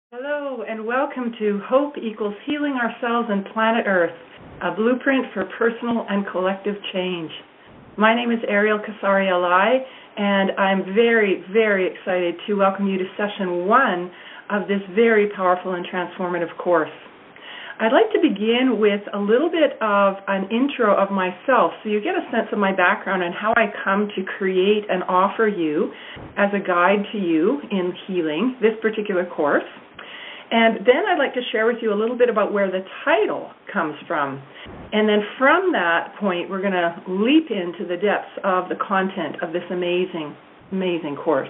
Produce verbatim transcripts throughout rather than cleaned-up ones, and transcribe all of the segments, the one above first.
Hello and welcome to Hope Equals Healing Ourselves and Planet Earth, a blueprint for personal and collective change. My name is Ariel Kasari-Alai, and I'm very, very excited to welcome you to session one of this very powerful and transformative course. I'd like to begin with a little bit of an intro of myself so you get a sense of my background and how I come to create and offer you as a guide to you in healing this particular course. And then I'd like to share with you a little bit about where the title comes from. And then from that point, we're going to leap into the depths of the content of this amazing, amazing course.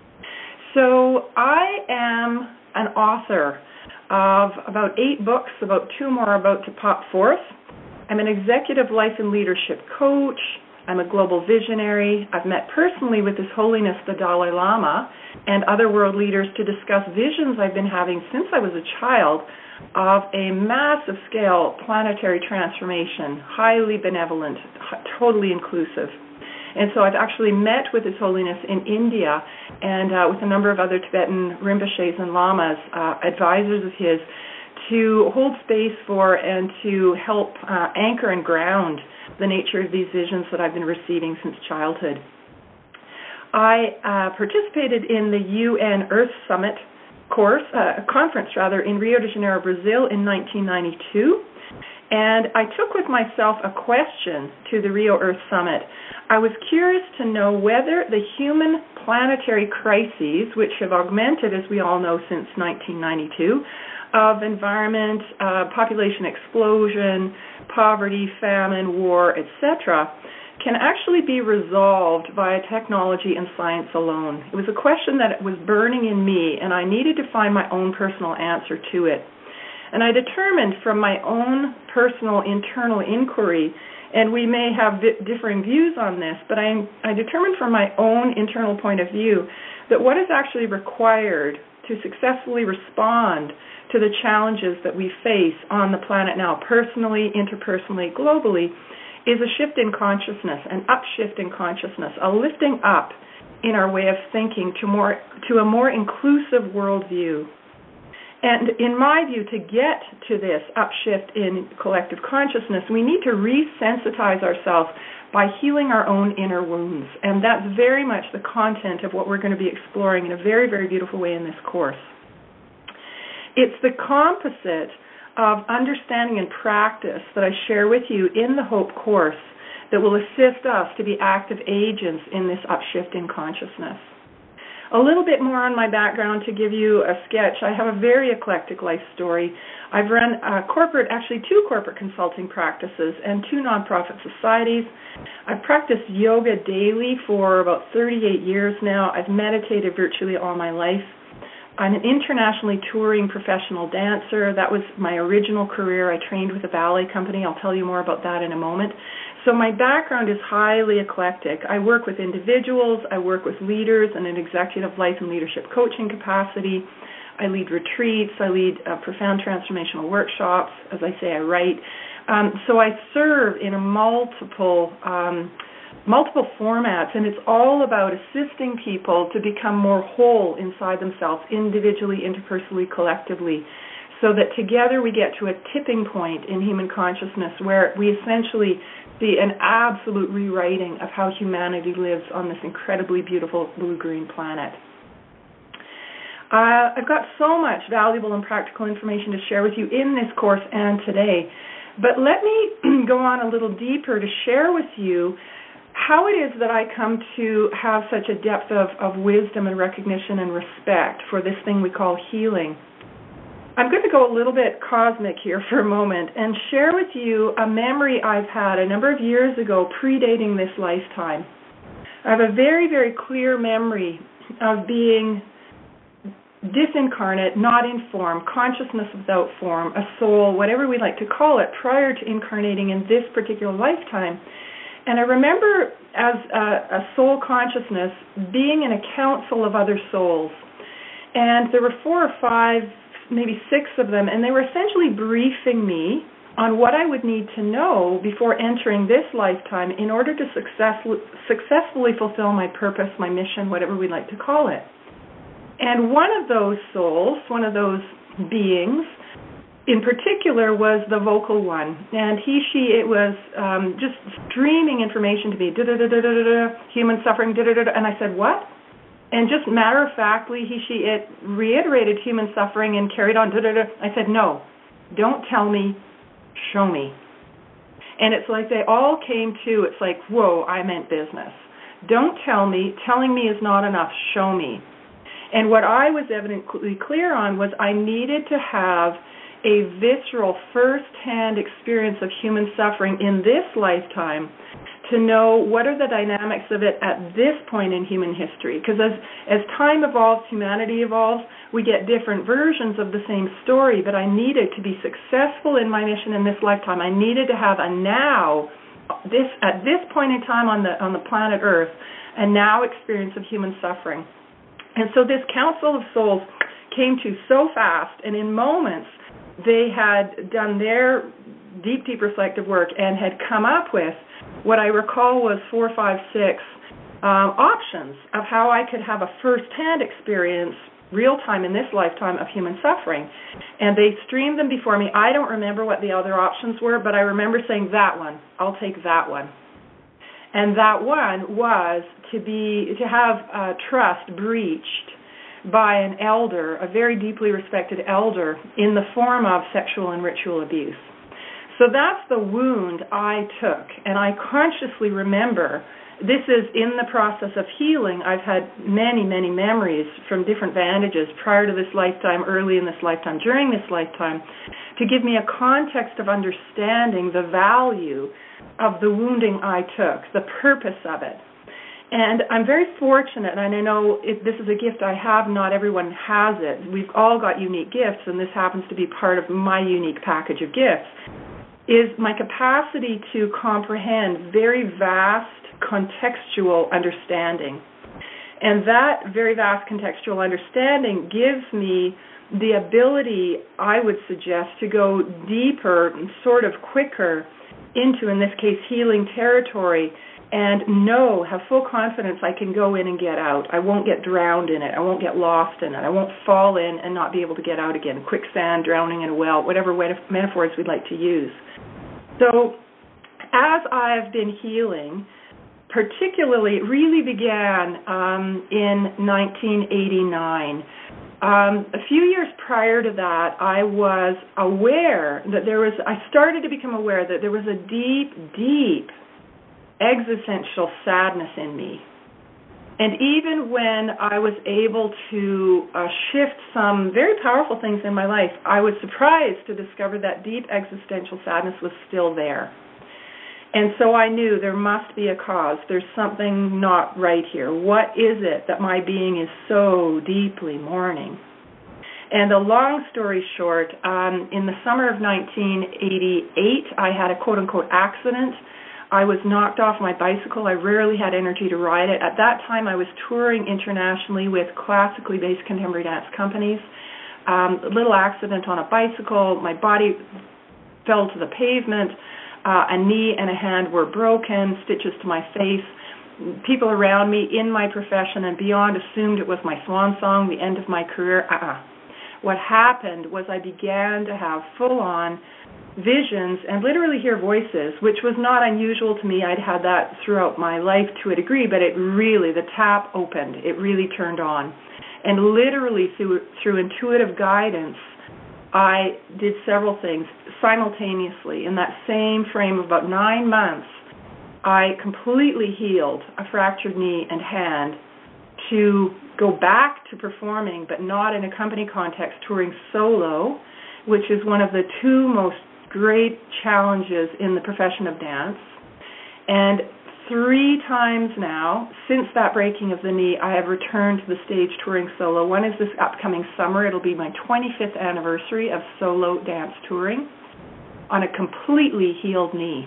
So I am an author of about eight books, about two more are about to pop forth. I'm an executive life and leadership coach. I'm a global visionary. I've met personally with His Holiness the Dalai Lama and other world leaders to discuss visions I've been having since I was a child of a massive scale planetary transformation, highly benevolent, totally inclusive. And so I've actually met with His Holiness in India and uh, with a number of other Tibetan Rinpoches and Lamas, uh, advisors of his, to hold space for and to help uh, anchor and ground the nature of these visions that I've been receiving since childhood. I uh, participated in the U N Earth Summit course, uh, conference rather, in Rio de Janeiro, Brazil in nineteen ninety-two, and I took with myself a question to the Rio Earth Summit. I was curious to know whether the human planetary crises, which have augmented, as we all know, since nineteen ninety-two, of environment, uh, population explosion, poverty, famine, war, et cetera, can actually be resolved via technology and science alone. It was a question that was burning in me, and I needed to find my own personal answer to it. And I determined from my own personal internal inquiry, and we may have differing views on this, but I, I determined from my own internal point of view that what is actually required to successfully respond to the challenges that we face on the planet now, personally, interpersonally, globally, is a shift in consciousness, an upshift in consciousness, a lifting up in our way of thinking to more to a more inclusive worldview. And in my view, to get to this upshift in collective consciousness, we need to resensitize ourselves by healing our own inner wounds. And that's very much the content of what we're going to be exploring in a very, very beautiful way in this course. It's the composite of understanding and practice that I share with you in the Hope course that will assist us to be active agents in this upshift in consciousness. A little bit more on my background to give you a sketch. I have a very eclectic life story. I've run a corporate, actually two corporate consulting practices and two nonprofit societies. I've practiced yoga daily for about thirty-eight years now. I've meditated virtually all my life. I'm an internationally touring professional dancer. That was my original career. I trained with a ballet company. I'll tell you more about that in a moment. So my background is highly eclectic. I work with individuals. I work with leaders in an executive life and leadership coaching capacity. I lead retreats. I lead uh, profound transformational workshops. As I say, I write. Um, so I serve in a multiple um, multiple formats, and it's all about assisting people to become more whole inside themselves, individually, interpersonally, collectively, so that together we get to a tipping point in human consciousness where we essentially see an absolute rewriting of how humanity lives on this incredibly beautiful blue-green planet. Uh, I've got so much valuable and practical information to share with you in this course and today, but let me go on a little deeper to share with you how it is that I come to have such a depth of, of wisdom and recognition and respect for this thing we call healing. I'm going to go a little bit cosmic here for a moment and share with you a memory I've had a number of years ago predating this lifetime. I have a very, very clear memory of being disincarnate, not in form, consciousness without form, a soul, whatever we like to call it, prior to incarnating in this particular lifetime. And I remember as a, a soul consciousness being in a council of other souls. And there were four or five, maybe six of them, and they were essentially briefing me on what I would need to know before entering this lifetime in order to successfully, successfully fulfill my purpose, my mission, whatever we like to call it. And one of those souls, one of those beings, in particular, was the vocal one. And he, she, it was um, just streaming information to me, da-da-da-da-da-da, human suffering, da-da-da-da. And I said, what? And just matter-of-factly, he, she, it reiterated human suffering and carried on, da-da-da. I said, no, don't tell me, show me. And it's like they all came to, it's like, whoa, I meant business. Don't tell me, telling me is not enough, show me. And what I was evidently clear on was I needed to have a visceral, first-hand experience of human suffering in this lifetime to know what are the dynamics of it at this point in human history. Because as, as time evolves, humanity evolves, we get different versions of the same story, but I needed to be successful in my mission in this lifetime. I needed to have a now, this at this point in time on the on the planet Earth, a now experience of human suffering. And so this Council of Souls came to so fast, and in moments, they had done their deep, deep reflective work and had come up with what I recall was four, five, six um, options of how I could have a first-hand experience, real-time in this lifetime, of human suffering. And they streamed them before me. I don't remember what the other options were, but I remember saying, that one, I'll take that one. And that one was to be to have uh, trust breached by an elder, a very deeply respected elder, in the form of sexual and ritual abuse. So that's the wound I took, and I consciously remember, this is in the process of healing. I've had many, many memories from different vantages prior to this lifetime, early in this lifetime, during this lifetime, to give me a context of understanding the value of the wounding I took, the purpose of it. And I'm very fortunate, and I know if this is a gift I have, not everyone has it. We've all got unique gifts, and this happens to be part of my unique package of gifts, is my capacity to comprehend very vast contextual understanding. And that very vast contextual understanding gives me the ability, I would suggest, to go deeper, sort of quicker, into, in this case, healing territory, and know, have full confidence I can go in and get out. I won't get drowned in it. I won't get lost in it. I won't fall in and not be able to get out again. Quicksand, drowning in a well, whatever metaphors we'd like to use. So as I've been healing, particularly, it really began um, in nineteen eighty-nine. Um, a few years prior to that, I was aware that there was, I started to become aware that there was a deep, deep existential sadness in me. And even when I was able to uh, shift some very powerful things in my life, I was surprised to discover that deep existential sadness was still there. And so I knew there must be a cause. There's something not right here. What is it that my being is so deeply mourning? And a long story short, um, in the summer of nineteen eighty-eight, I had a quote-unquote accident. I was knocked off my bicycle. I rarely had energy to ride it. At that time, I was touring internationally with classically based contemporary dance companies. Um, a little accident on a bicycle. My body fell to the pavement. Uh, a knee and a hand were broken, stitches to my face. People around me in my profession and beyond assumed it was my swan song, the end of my career. Uh-uh. What happened was I began to have full-on visions and literally hear voices, which was not unusual to me. I'd had that throughout my life to a degree, but it really, the tap opened. It really turned on. And literally through, through intuitive guidance, I did several things simultaneously. In that same frame of about nine months, I completely healed a fractured knee and hand to go back to performing, but not in a company context, touring solo, which is one of the two most great challenges in the profession of dance. And three times now, since that breaking of the knee, I have returned to the stage touring solo. One is this upcoming summer. It'll be my twenty-fifth anniversary of solo dance touring on a completely healed knee.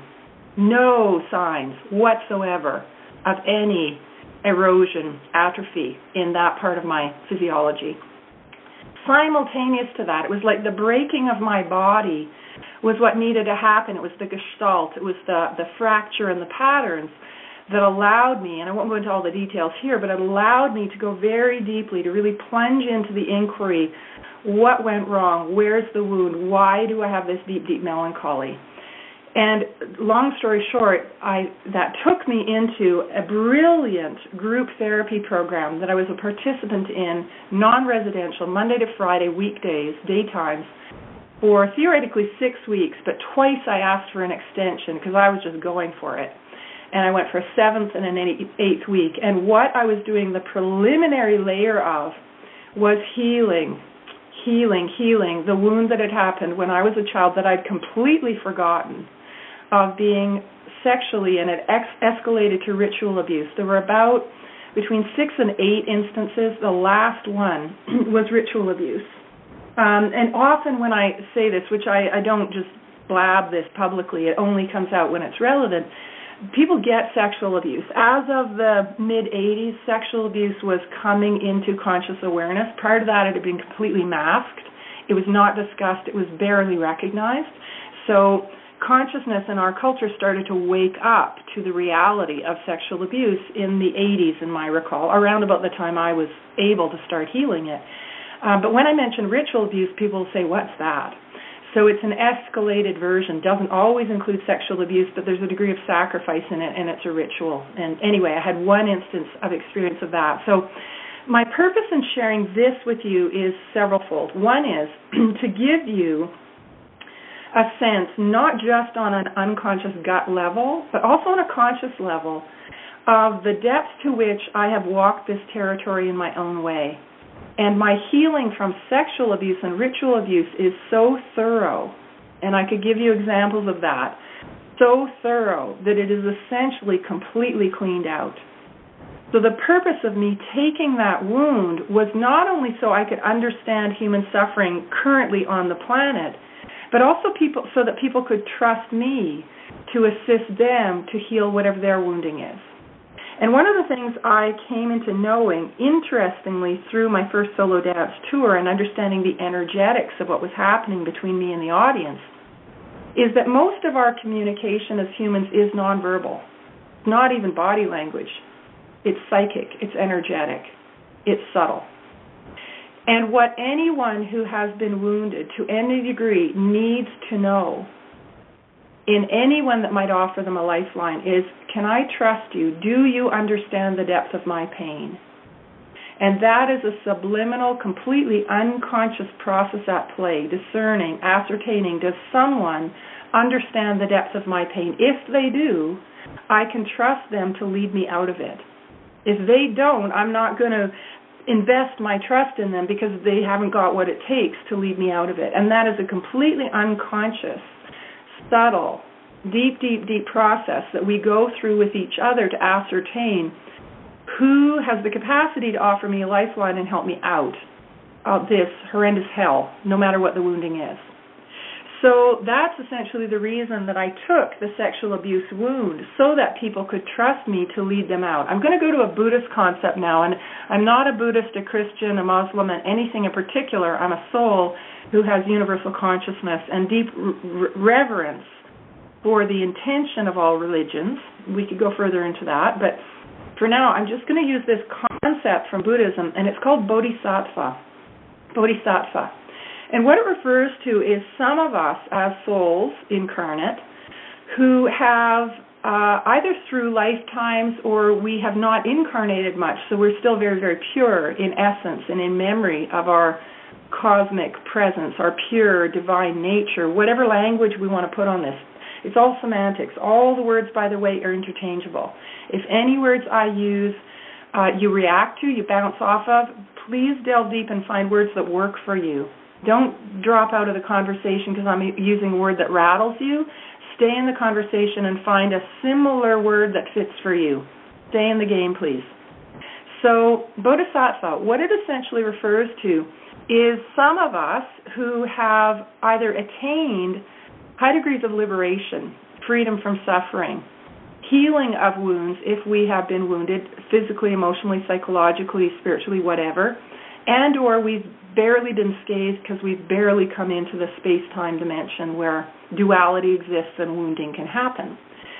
No signs whatsoever of any erosion, atrophy in that part of my physiology. Simultaneous to that, it was like the breaking of my body was what needed to happen. It was the gestalt. It was the, the fracture and the patterns that allowed me, and I won't go into all the details here, but it allowed me to go very deeply, to really plunge into the inquiry. What went wrong? Where's the wound? Why do I have this deep, deep melancholy? And long story short, I, that took me into a brilliant group therapy program that I was a participant in, non-residential, Monday to Friday, weekdays, daytimes, for theoretically six weeks, but twice I asked for an extension because I was just going for it. And I went for a seventh and an eighth week. And what I was doing, the preliminary layer of, was healing, healing, healing the wound that had happened when I was a child that I'd completely forgotten, of being sexually, and it ex- escalated to ritual abuse. There were about between six and eight instances. The last one was ritual abuse. Um, and often when I say this, which I, I don't just blab this publicly, it only comes out when it's relevant, people get sexual abuse. As of the mid-eighties, sexual abuse was coming into conscious awareness. Prior to that, it had been completely masked. It was not discussed. It was barely recognized. So consciousness in our culture started to wake up to the reality of sexual abuse in the eighties, in my recall, around about the time I was able to start healing it. Uh, but when I mention ritual abuse, people say, what's that? So it's an escalated version. Doesn't always include sexual abuse, but there's a degree of sacrifice in it, and it's a ritual. And anyway, I had one instance of experience of that. So my purpose in sharing this with you is severalfold. One is to give you a sense, not just on an unconscious gut level, but also on a conscious level, of the depth to which I have walked this territory in my own way. And my healing from sexual abuse and ritual abuse is so thorough, and I could give you examples of that, so thorough that it is essentially completely cleaned out. So the purpose of me taking that wound was not only so I could understand human suffering currently on the planet, but also people so that people could trust me to assist them to heal whatever their wounding is. And one of the things I came into knowing, interestingly, through my first solo dance tour and understanding the energetics of what was happening between me and the audience, is that most of our communication as humans is nonverbal. It's not even body language. It's psychic. It's energetic. It's subtle. And what anyone who has been wounded to any degree needs to know in anyone that might offer them a lifeline is, can I trust you? Do you understand the depth of my pain? And that is a subliminal, completely unconscious process at play, discerning, ascertaining, does someone understand the depth of my pain? If they do, I can trust them to lead me out of it. If they don't, I'm not going to invest my trust in them because they haven't got what it takes to lead me out of it. And that is a completely unconscious, subtle, deep, deep, deep process that we go through with each other to ascertain who has the capacity to offer me a lifeline and help me out of this horrendous hell, no matter what the wounding is. So that's essentially the reason that I took the sexual abuse wound, so that people could trust me to lead them out. I'm going to go to a Buddhist concept now, and I'm not a Buddhist, a Christian, a Muslim, and anything in particular. I'm a soul who has universal consciousness and deep r- reverence for the intention of all religions. We could go further into that, but for now, I'm just going to use this concept from Buddhism, and it's called bodhisattva. Bodhisattva. And what it refers to is some of us as souls incarnate who have uh, either through lifetimes or we have not incarnated much, so we're still very, very pure in essence and in memory of our cosmic presence, our pure divine nature, whatever language we want to put on this. It's all semantics. All the words, by the way, are interchangeable. If any words I use uh, you react to, you bounce off of, please delve deep and find words that work for you. Don't drop out of the conversation because I'm using a word that rattles you. Stay in the conversation and find a similar word that fits for you. Stay in the game, please. So, bodhisattva, what it essentially refers to is some of us who have either attained high degrees of liberation, freedom from suffering, healing of wounds if we have been wounded physically, emotionally, psychologically, spiritually, whatever, and or we've barely been scathed because we've barely come into the space-time dimension where duality exists and wounding can happen.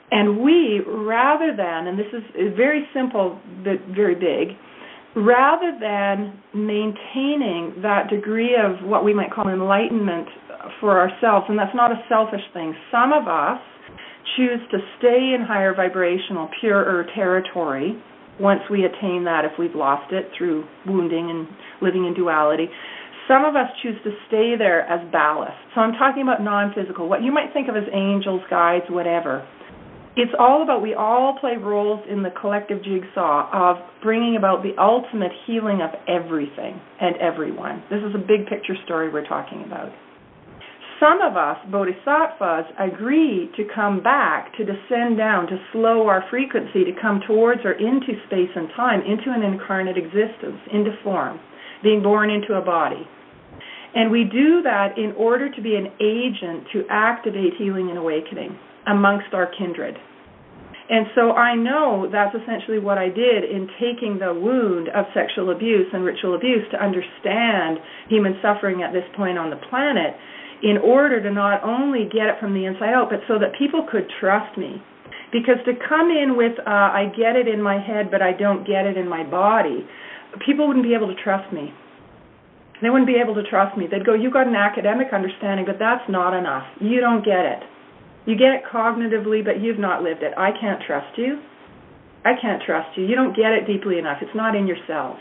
And we, rather than, and this is very simple but very big, rather than maintaining that degree of what we might call enlightenment for ourselves, and that's not a selfish thing, some of us choose to stay in higher vibrational, purer territory once we attain that, if we've lost it through wounding and living in duality. Some of us choose to stay there as ballast. So I'm talking about non-physical, what you might think of as angels, guides, whatever. It's all about, we all play roles in the collective jigsaw of bringing about the ultimate healing of everything and everyone. This is a big picture story we're talking about. Some of us, bodhisattvas, agree to come back, to descend down, to slow our frequency, to come towards or into space and time, into an incarnate existence, into form, being born into a body. And we do that in order to be an agent to activate healing and awakening amongst our kindred. And so I know that's essentially what I did in taking the wound of sexual abuse and ritual abuse to understand human suffering at this point on the planet, in order to not only get it from the inside out, but so that people could trust me. Because to come in with, uh, I get it in my head, but I don't get it in my body, people wouldn't be able to trust me. They wouldn't be able to trust me. They'd go, you got an academic understanding, but that's not enough. You don't get it. You get it cognitively, but you've not lived it. I can't trust you. I can't trust you. You don't get it deeply enough. It's not in yourself.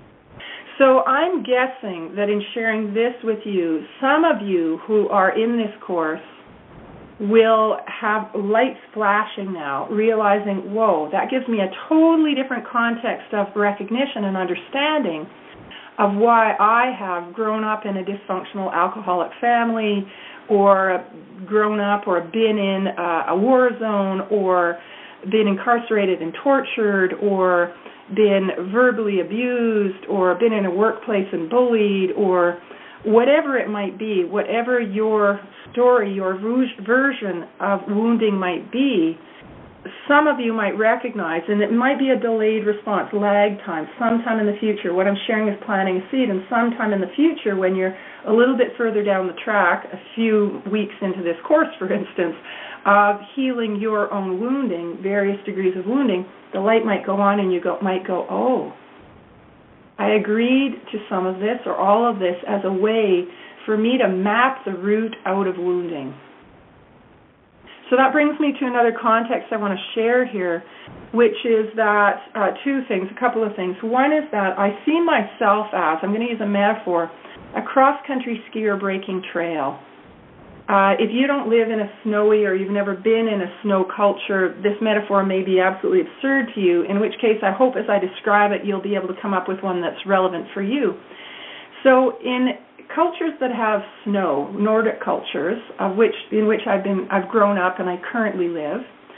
So I'm guessing that in sharing this with you, some of you who are in this course will have lights flashing now, realizing, whoa, that gives me a totally different context of recognition and understanding of why I have grown up in a dysfunctional alcoholic family, or grown up or been in a, a war zone, or been incarcerated and tortured, or been verbally abused, or been in a workplace and bullied, or whatever it might be, whatever your story, your version of wounding might be, some of you might recognize, and it might be a delayed response, lag time, sometime in the future. What I'm sharing is planting a seed, and sometime in the future, when you're a little bit further down the track, a few weeks into this course, for instance, of healing your own wounding, various degrees of wounding, the light might go on and you go, might go, oh, I agreed to some of this or all of this as a way for me to map the root out of wounding. So that brings me to another context I want to share here, which is that uh, two things, a couple of things. One is that I see myself as, I'm going to use a metaphor, a cross-country skier breaking trail. Uh, if you don't live in a snowy or you've never been in a snow culture, this metaphor may be absolutely absurd to you, in which case I hope as I describe it you'll be able to come up with one that's relevant for you. So in cultures that have snow, Nordic cultures, of which in which I've been, I've grown up and I currently live,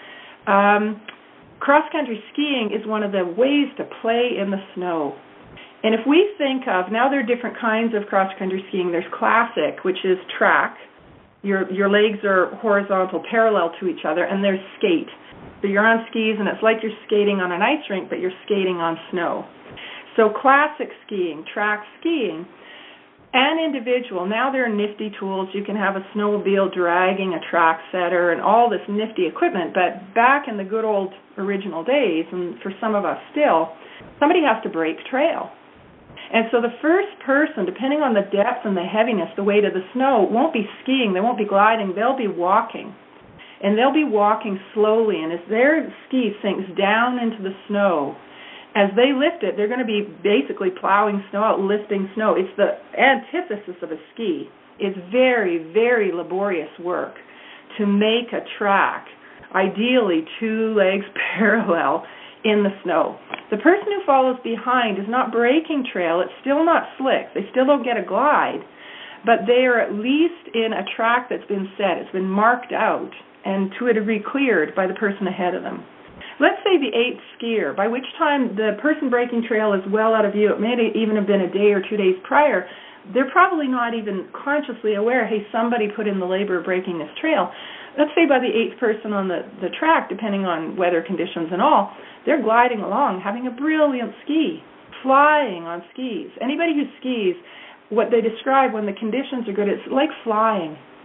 um, cross-country skiing is one of the ways to play in the snow. And if we think of, now there are different kinds of cross-country skiing. There's classic, which is track. Your your legs are horizontal, parallel to each other, and there's skate. So you're on skis, and it's like you're skating on an ice rink, but you're skating on snow. So classic skiing, track skiing, and individual. Now there are nifty tools. You can have a snowmobile dragging a track setter and all this nifty equipment, but back in the good old original days, and for some of us still, somebody has to break trail. And so the first person, depending on the depth and the heaviness, the weight of the snow, won't be skiing, they won't be gliding, they'll be walking. And they'll be walking slowly, and as their ski sinks down into the snow, as they lift it, they're going to be basically plowing snow out, lifting snow. It's the antithesis of a ski. It's very, very laborious work to make a track, ideally two legs parallel, in the snow. The person who follows behind is not breaking trail. It's still not slick. They still don't get a glide, but they are at least in a track that's been set. It's been marked out and to a degree cleared by the person ahead of them. Let's say the eighth skier, by which time the person breaking trail is well out of view. It may even have been a day or two days prior. They're probably not even consciously aware, hey, somebody put in the labor of breaking this trail. Let's say by the eighth person on the, the track, depending on weather conditions and all, they're gliding along, having a brilliant ski, flying on skis. Anybody who skis, what they describe when the conditions are good, it's like flying.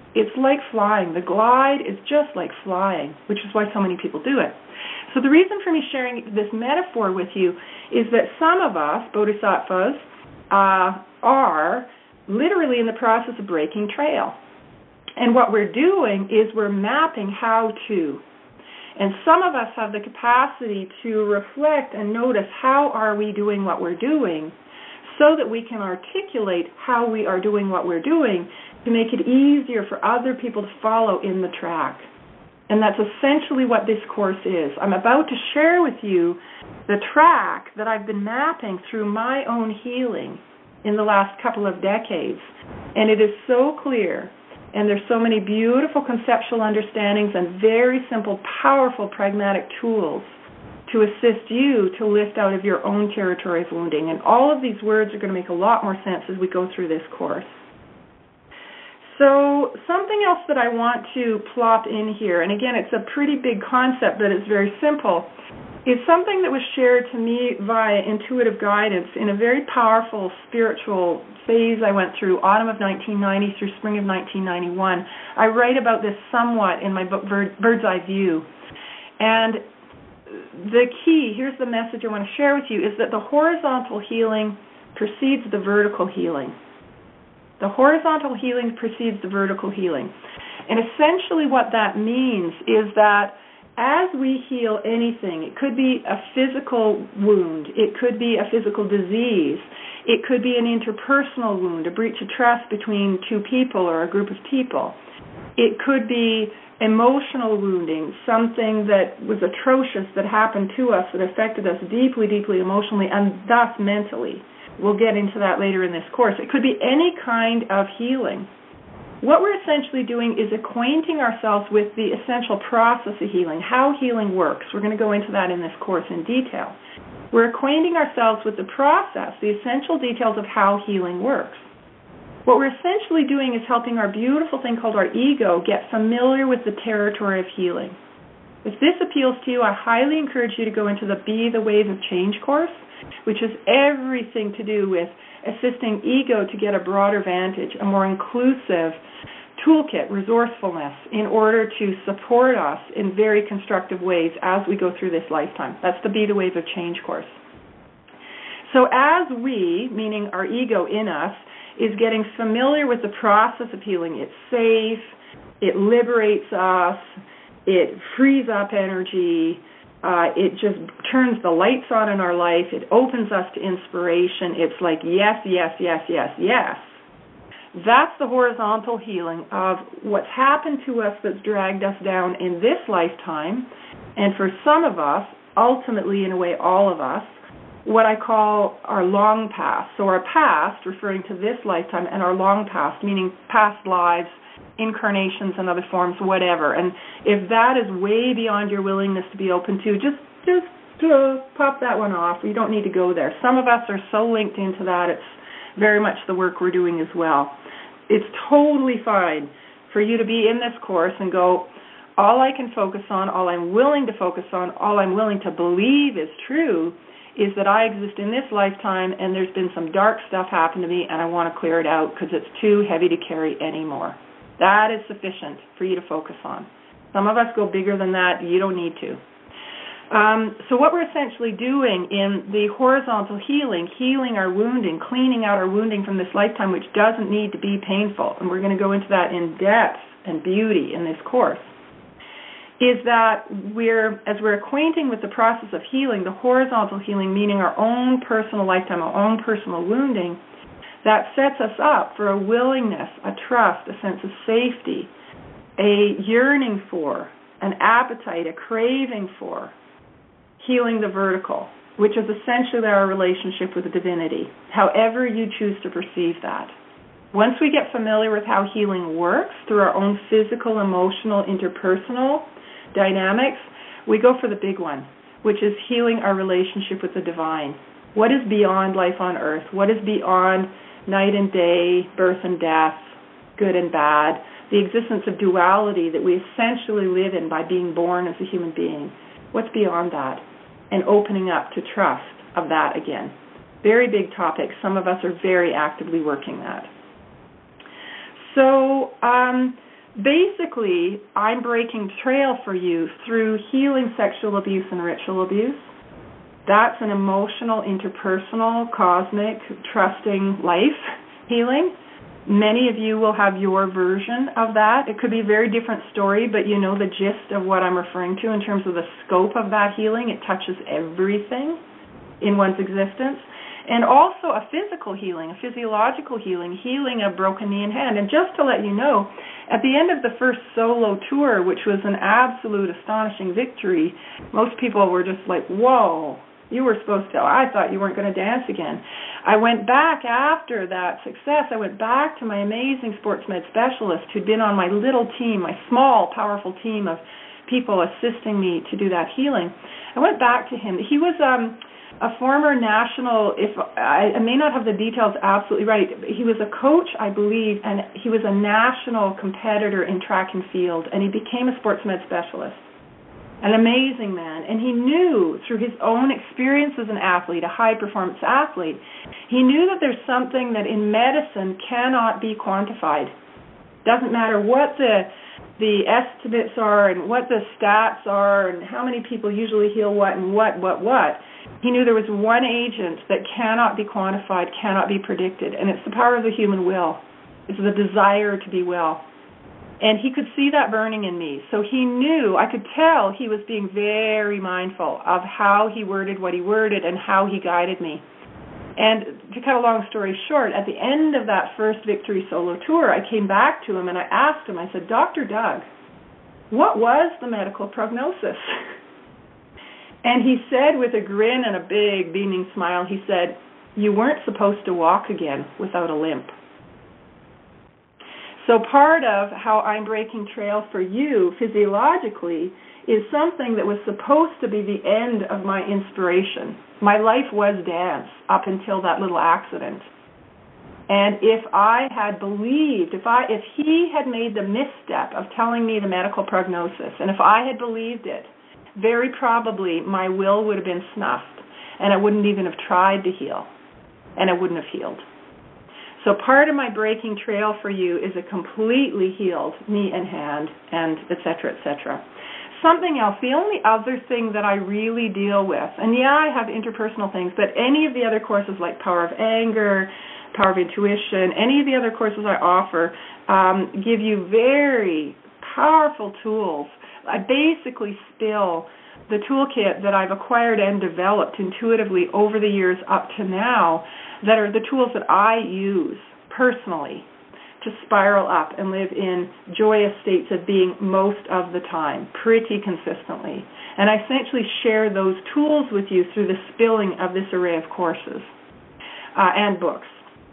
It's like flying. The glide is just like flying, which is why so many people do it. So the reason for me sharing this metaphor with you is that some of us, bodhisattvas, uh, are literally in the process of breaking trail. And what we're doing is we're mapping how to. And some of us have the capacity to reflect and notice how are we doing what we're doing so that we can articulate how we are doing what we're doing to make it easier for other people to follow in the track. And that's essentially what this course is. I'm about to share with you the track that I've been mapping through my own healing in the last couple of decades. And it is so clear, and there's so many beautiful conceptual understandings and very simple, powerful, pragmatic tools to assist you to lift out of your own territory of wounding. And all of these words are going to make a lot more sense as we go through this course. So something else that I want to plop in here, and again, it's a pretty big concept, but it's very simple, is something that was shared to me via intuitive guidance in a very powerful spiritual phase I went through, autumn of nineteen ninety through spring of nineteen ninety-one. I write about this somewhat in my book, Bird's Eye View. And the key, here's the message I want to share with you, is that the horizontal healing precedes the vertical healing. The horizontal healing precedes the vertical healing. And essentially what that means is that as we heal anything, it could be a physical wound, it could be a physical disease, it could be an interpersonal wound, a breach of trust between two people or a group of people. It could be emotional wounding, something that was atrocious that happened to us that affected us deeply, deeply emotionally and thus mentally. We'll get into that later in this course. It could be any kind of healing. What we're essentially doing is acquainting ourselves with the essential process of healing, how healing works. We're going to go into that in this course in detail. We're acquainting ourselves with the process, the essential details of how healing works. What we're essentially doing is helping our beautiful thing called our ego get familiar with the territory of healing. If this appeals to you, I highly encourage you to go into the Be the Wave of Change course, which is everything to do with assisting ego to get a broader vantage, a more inclusive toolkit, resourcefulness, in order to support us in very constructive ways as we go through this lifetime. That's the Be the Wave of Change course. So as we, meaning our ego in us, is getting familiar with the process of healing, it's safe, it liberates us, it frees up energy, Uh, it just turns the lights on in our life. It opens us to inspiration. It's like yes, yes, yes, yes, yes. That's the horizontal healing of what's happened to us that's dragged us down in this lifetime. And for some of us, ultimately, in a way, all of us, what I call our long past. So our past, referring to this lifetime, and our long past, meaning past lives, incarnations and other forms, whatever. And if that is way beyond your willingness to be open to, just just uh, pop that one off. You don't need to go there. Some of us are so linked into that, it's very much the work we're doing as well. It's totally fine for you to be in this course and go, all I can focus on, all I'm willing to focus on, all I'm willing to believe is true is that I exist in this lifetime and there's been some dark stuff happen to me and I want to clear it out because it's too heavy to carry anymore. That is sufficient for you to focus on. Some of us go bigger than that. You don't need to. Um, so what we're essentially doing in the horizontal healing, healing our wounding, cleaning out our wounding from this lifetime, which doesn't need to be painful, and we're going to go into that in depth and beauty in this course, is that we're, as we're acquainting with the process of healing, the horizontal healing, meaning our own personal lifetime, our own personal wounding, that sets us up for a willingness, a trust, a sense of safety, a yearning for, an appetite, a craving for healing the vertical, which is essentially our relationship with the divinity, however you choose to perceive that. Once we get familiar with how healing works through our own physical, emotional, interpersonal dynamics, we go for the big one, which is healing our relationship with the divine. What is beyond life on earth? What is beyond night and day, birth and death, good and bad, the existence of duality that we essentially live in by being born as a human being? What's beyond that? And opening up to trust of that again. Very big topic. Some of us are very actively working that. So um, Basically, I'm breaking trail for you through healing sexual abuse and ritual abuse. That's an emotional, interpersonal, cosmic, trusting life healing. Many of you will have your version of that. It could be a very different story, but you know the gist of what I'm referring to in terms of the scope of that healing. It touches everything in one's existence. And also a physical healing, a physiological healing, healing a broken knee and hand. And just to let you know, at the end of the first solo tour, which was an absolute astonishing victory, most people were just like, whoa, you were supposed to, I thought you weren't going to dance again. I went back after that success, I went back to my amazing sports med specialist who'd been on my little team, my small, powerful team of people assisting me to do that healing. I went back to him. He was um, a former national, if I, I may not have the details absolutely right, he was a coach, I believe, and he was a national competitor in track and field, and he became a sports med specialist. An amazing man, and he knew through his own experience as an athlete, a high-performance athlete, he knew that there's something that in medicine cannot be quantified. Doesn't matter what the the estimates are and what the stats are and how many people usually heal what and what, what, what. He knew there was one agent that cannot be quantified, cannot be predicted, and it's the power of the human will. It's the desire to be well. And he could see that burning in me. So he knew, I could tell he was being very mindful of how he worded what he worded and how he guided me. And to cut a long story short, at the end of that first Victory Solo Tour, I came back to him and I asked him, I said, Doctor Doug, what was the medical prognosis? And he said with a grin and a big beaming smile, he said, you weren't supposed to walk again without a limp. So part of how I'm breaking trail for you physiologically is something that was supposed to be the end of my inspiration. My life was dance up until that little accident. And if I had believed, if I, if he had made the misstep of telling me the medical prognosis, and if I had believed it, very probably my will would have been snuffed, and I wouldn't even have tried to heal, and I wouldn't have healed. So part of my breaking trail for you is a completely healed knee and hand, and et cetera, et cetera. Something else, the only other thing that I really deal with, and yeah, I have interpersonal things, but any of the other courses like Power of Anger, Power of Intuition, any of the other courses I offer um, give you very powerful tools. I basically spill the toolkit that I've acquired and developed intuitively over the years up to now that are the tools that I use personally to spiral up and live in joyous states of being most of the time, pretty consistently. And I essentially share those tools with you through the spilling of this array of courses uh, and books.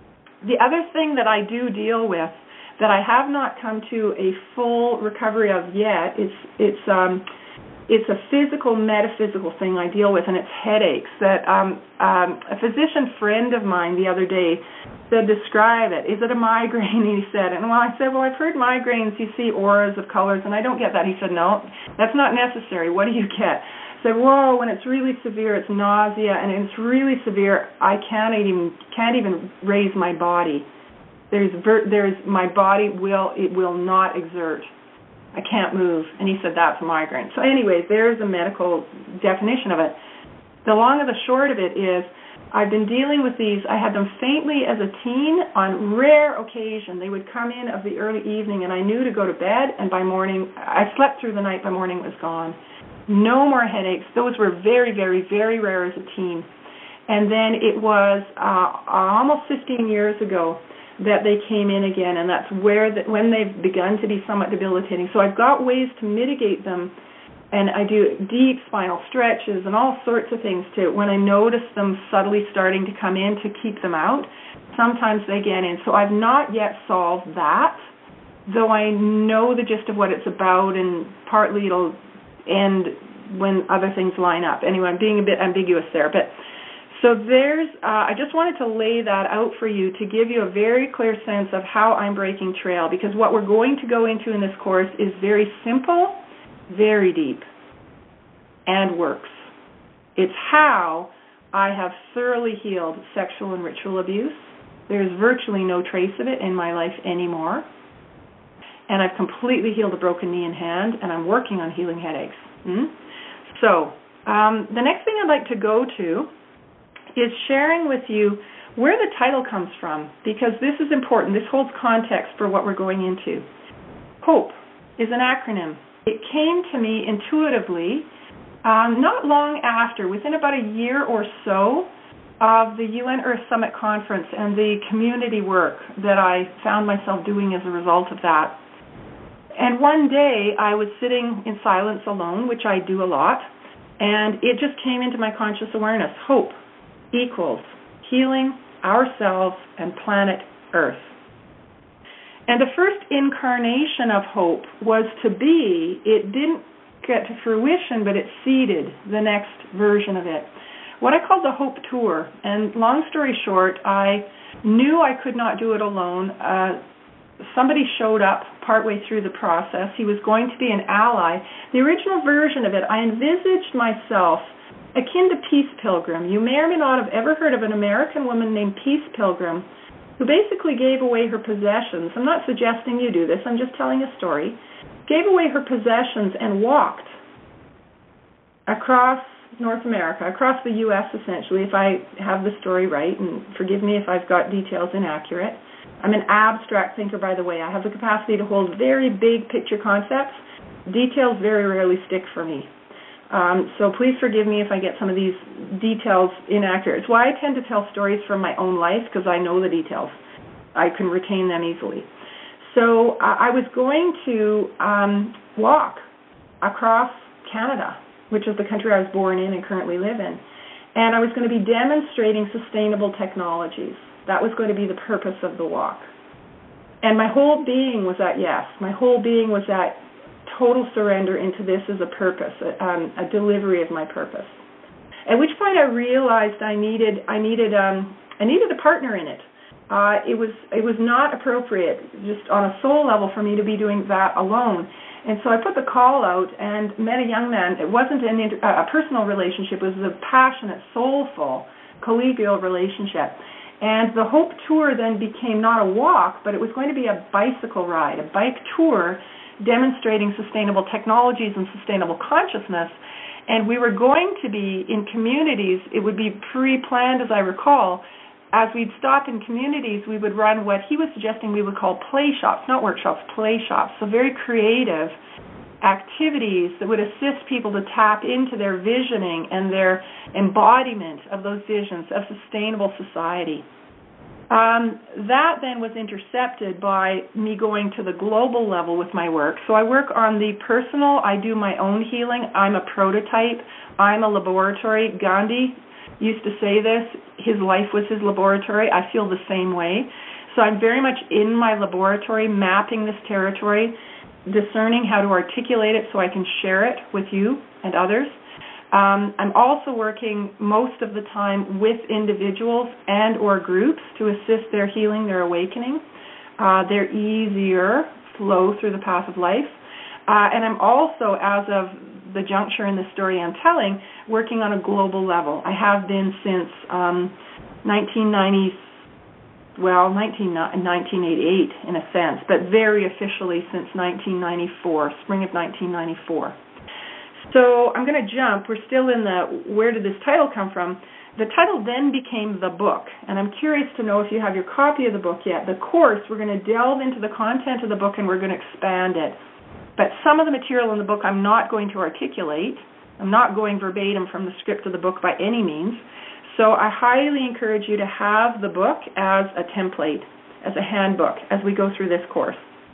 The other thing that I do deal with that I have not come to a full recovery of yet, it's, it's, um, it's a physical, metaphysical thing I deal with, and it's headaches. That um, um, a physician friend of mine the other day said, describe it. Is it a migraine? He said. And well, I said, well, I've heard migraines, you see auras of colors, and I don't get that. He said, no, that's not necessary. What do you get? I said, whoa, when it's really severe, it's nausea, and it's really severe, I can't even, can't even raise my body. There's, there's, my body will, it will not exert. I can't move. And he said, that's a migraine. So anyways, there's a medical definition of it. The long and the short of it is I've been dealing with these. I had them faintly as a teen. On rare occasion, they would come in of the early evening, and I knew to go to bed, and by morning, I slept through the night, by morning it was gone. No more headaches. Those were very, very, very rare as a teen. And then it was uh, almost fifteen years ago that they came in again, and that's where the, when they've begun to be somewhat debilitating. So I've got ways to mitigate them, and I do deep spinal stretches and all sorts of things to, when I notice them subtly starting to come in, to keep them out. Sometimes they get in. So I've not yet solved that, though I know the gist of what it's about, and partly it'll end when other things line up. Anyway, I'm being a bit ambiguous there, but so there's, uh, I just wanted to lay that out for you to give you a very clear sense of how I'm breaking trail, because what we're going to go into in this course is very simple, very deep, and works. It's how I have thoroughly healed sexual and ritual abuse. There's virtually no trace of it in my life anymore. and I've completely healed a broken knee and hand, and I'm working on healing headaches. Mm? So um, the next thing I'd like to go to is sharing with you where the title comes from, because this is important. This holds context for what we're going into. HOPE is an acronym. It came to me intuitively um, not long after, within about a year or so, of the U N Earth Summit Conference and the community work that I found myself doing as a result of that. And one day I was sitting in silence alone, which I do a lot, and it just came into my conscious awareness. HOPE equals healing ourselves and planet Earth. And the first incarnation of HOPE was to be, it didn't get to fruition, but it seeded the next version of it. What I called the HOPE Tour. And long story short, I knew I could not do it alone. Uh, somebody showed up partway through the process. He was going to be an ally. The original version of it, I envisaged myself akin to Peace Pilgrim. You may or may not have ever heard of an American woman named Peace Pilgrim who basically gave away her possessions. I'm not suggesting you do this. I'm just telling a story. Gave away her possessions and walked across North America, across the U S essentially, if I have the story right, and forgive me if I've got details inaccurate. I'm an abstract thinker, by the way. I have the capacity to hold very big picture concepts. Details very rarely stick for me. Um, so please forgive me if I get some of these details inaccurate. It's why I tend to tell stories from my own life, because I know the details. I can retain them easily. So uh, I was going to um, walk across Canada, which is the country I was born in and currently live in, and I was going to be demonstrating sustainable technologies. That was going to be the purpose of the walk. And my whole being was at yes. My whole being was at total surrender into this as a purpose, a, um, a delivery of my purpose. At which point I realized I needed, I needed, um, I needed a partner in it. Uh, it was, it was not appropriate, just on a soul level, for me to be doing that alone. And so I put the call out and met a young man. It wasn't an inter- a personal relationship. It was a passionate, soulful, collegial relationship. And the HOPE Tour then became not a walk, but it was going to be a bicycle ride, a bike tour demonstrating sustainable technologies and sustainable consciousness. And we were going to be in communities. It would be pre-planned, as I recall. As we'd stop in communities, we would run what he was suggesting we would call play shops, not workshops, play shops. So very creative activities that would assist people to tap into their visioning and their embodiment of those visions of sustainable society. Um, that then was intercepted by me going to the global level with my work. So I work on the personal. I do my own healing. I'm a prototype. I'm a laboratory. Gandhi used to say this. His life was his laboratory. I feel the same way. So I'm very much in my laboratory, mapping this territory, discerning how to articulate it so I can share it with you and others. Um, I'm also working most of the time with individuals and or groups to assist their healing, their awakening, uh, their easier flow through the path of life. Uh, and I'm also, as of the juncture in the story I'm telling, working on a global level. I have been since um, nineteen ninety, well, nineteen, nineteen eighty-eight in a sense, but very officially since nineteen ninety-four, spring of nineteen ninety-four. So I'm going to jump. We're still in the where did this title come from. The title then became the book, and I'm curious to know if you have your copy of the book yet. The course, we're going to delve into the content of the book and we're going to expand it. But some of the material in the book I'm not going to articulate. I'm not going verbatim from the script of the book by any means. So I highly encourage you to have the book as a template, as a handbook, as we go through this course.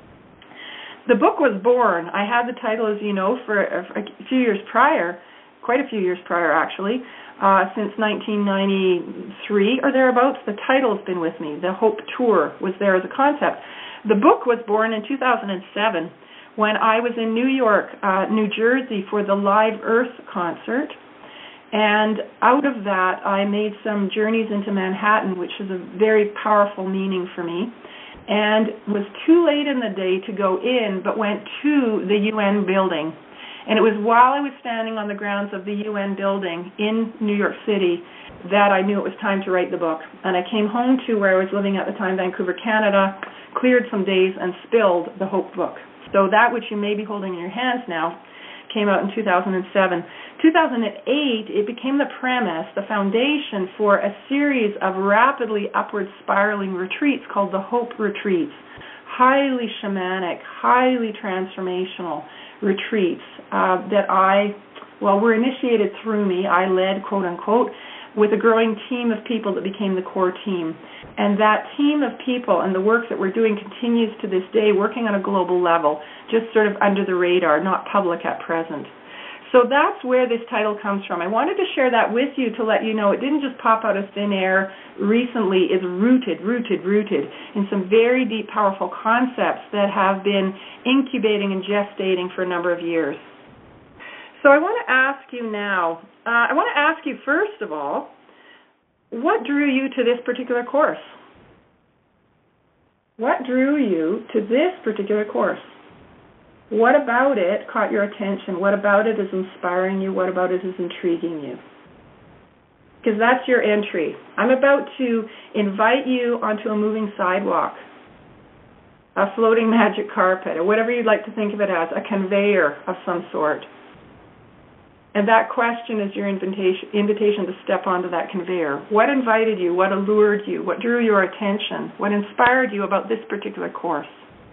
The book was born. I had the title, as you know, for a few years prior, quite a few years prior actually, uh, since nineteen ninety-three or thereabouts. The title's been with me. The HOPE Tour was there as a concept. The book was born in two thousand seven when I was in New York, uh, New Jersey for the Live Earth concert. And out of that, I made some journeys into Manhattan, which is a very powerful meaning for me, and was too late in the day to go in, but went to the U N building. And it was while I was standing on the grounds of the U N building in New York City that I knew it was time to write the book. And I came home to where I was living at the time, Vancouver, Canada, cleared some days, and spilled the Hope book. So that which you may be holding in your hands now came out in two thousand seven. two thousand eight, it became the premise, the foundation for a series of rapidly upward spiraling retreats called the Hope Retreats. Highly shamanic, highly transformational retreats uh, that I, well, were initiated through me. I led, quote unquote, with a growing team of people that became the core team. And that team of people and the work that we're doing continues to this day, working on a global level, just sort of under the radar, not public at present. So that's where this title comes from. I wanted to share that with you to let you know it didn't just pop out of thin air recently. It's rooted, rooted, rooted in some very deep, powerful concepts that have been incubating and gestating for a number of years. So I want to ask you now, uh, I want to ask you first of all, what drew you to this particular course? What drew you to this particular course? What about it caught your attention? What about it is inspiring you? What about it is intriguing you? Because that's your entry. I'm about to invite you onto a moving sidewalk, a floating magic carpet, or whatever you'd like to think of it as, a conveyor of some sort. And that question is your invitation, invitation to step onto that conveyor. What invited you? What allured you? What drew your attention? What inspired you about this particular course?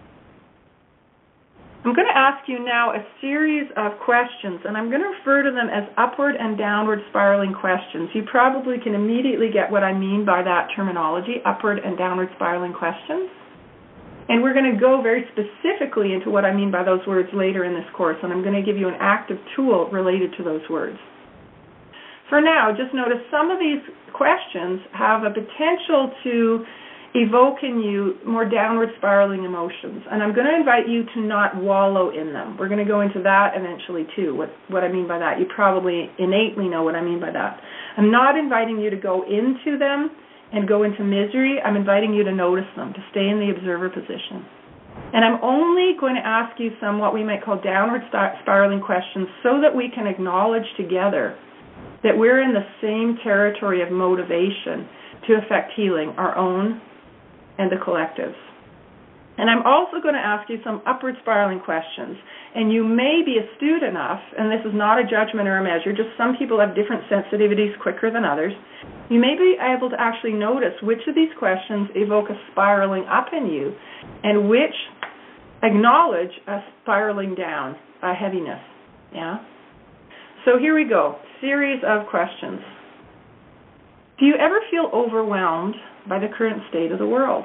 I'm going to ask you now a series of questions, and I'm going to refer to them as upward and downward spiraling questions. You probably can immediately get what I mean by that terminology, upward and downward spiraling questions. And we're going to go very specifically into what I mean by those words later in this course, and I'm going to give you an active tool related to those words. For now, just notice some of these questions have a potential to evoke in you more downward spiraling emotions, and I'm going to invite you to not wallow in them. We're going to go into that eventually too, what, what I mean by that. You probably innately know what I mean by that. I'm not inviting you to go into them and go into misery. I'm inviting you to notice them, to stay in the observer position. And I'm only going to ask you some what we might call downward spiraling questions so that we can acknowledge together that we're in the same territory of motivation to affect healing, our own and the collectives. And I'm also going to ask you some upward spiraling questions. And you may be astute enough, and this is not a judgment or a measure, just some people have different sensitivities quicker than others. You may be able to actually notice which of these questions evoke a spiraling up in you and which acknowledge a spiraling down, a heaviness. Yeah? So here we go. Series of questions. Do you ever feel overwhelmed by the current state of the world?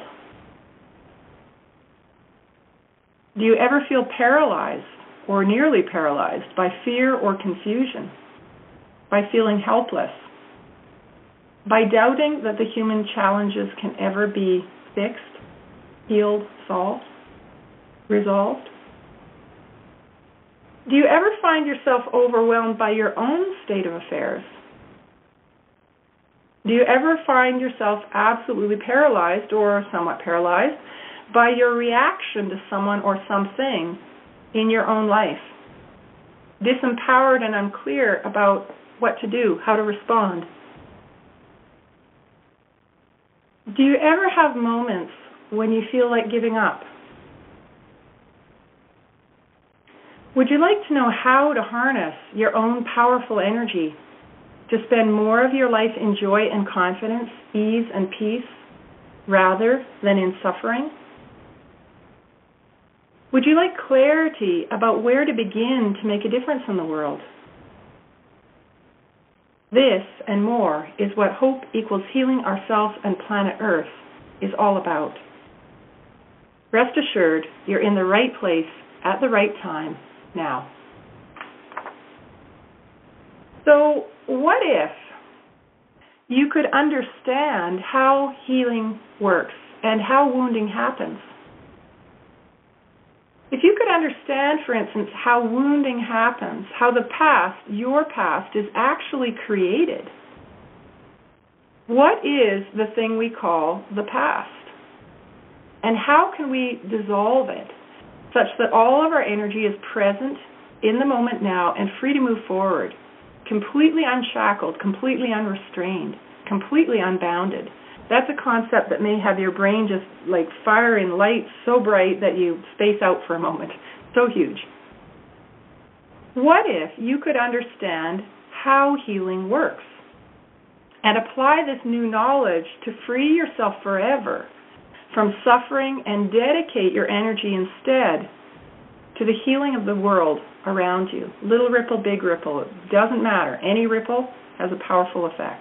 Do you ever feel paralyzed or nearly paralyzed by fear or confusion, by feeling helpless, by doubting that the human challenges can ever be fixed, healed, solved, resolved? Do you ever find yourself overwhelmed by your own state of affairs? Do you ever find yourself absolutely paralyzed or somewhat paralyzed by your reaction to someone or something in your own life? Disempowered and unclear about what to do, how to respond? Do you ever have moments when you feel like giving up? Would you like to know how to harness your own powerful energy to spend more of your life in joy and confidence, ease and peace, rather than in suffering? Would you like clarity about where to begin to make a difference in the world? This and more is what Hope Equals Healing Ourselves and Planet Earth is all about. Rest assured, you're in the right place at the right time now. So, what if you could understand how healing works and how wounding happens? If you could understand, for instance, how wounding happens, how the past, your past, is actually created, what is the thing we call the past? And how can we dissolve it such that all of our energy is present in the moment now and free to move forward, completely unshackled, completely unrestrained, completely unbounded. That's a concept that may have your brain just like firing lights so bright that you space out for a moment. So huge. What if you could understand how healing works and apply this new knowledge to free yourself forever from suffering and dedicate your energy instead to the healing of the world around you? Little ripple, big ripple, it doesn't matter. Any ripple has a powerful effect.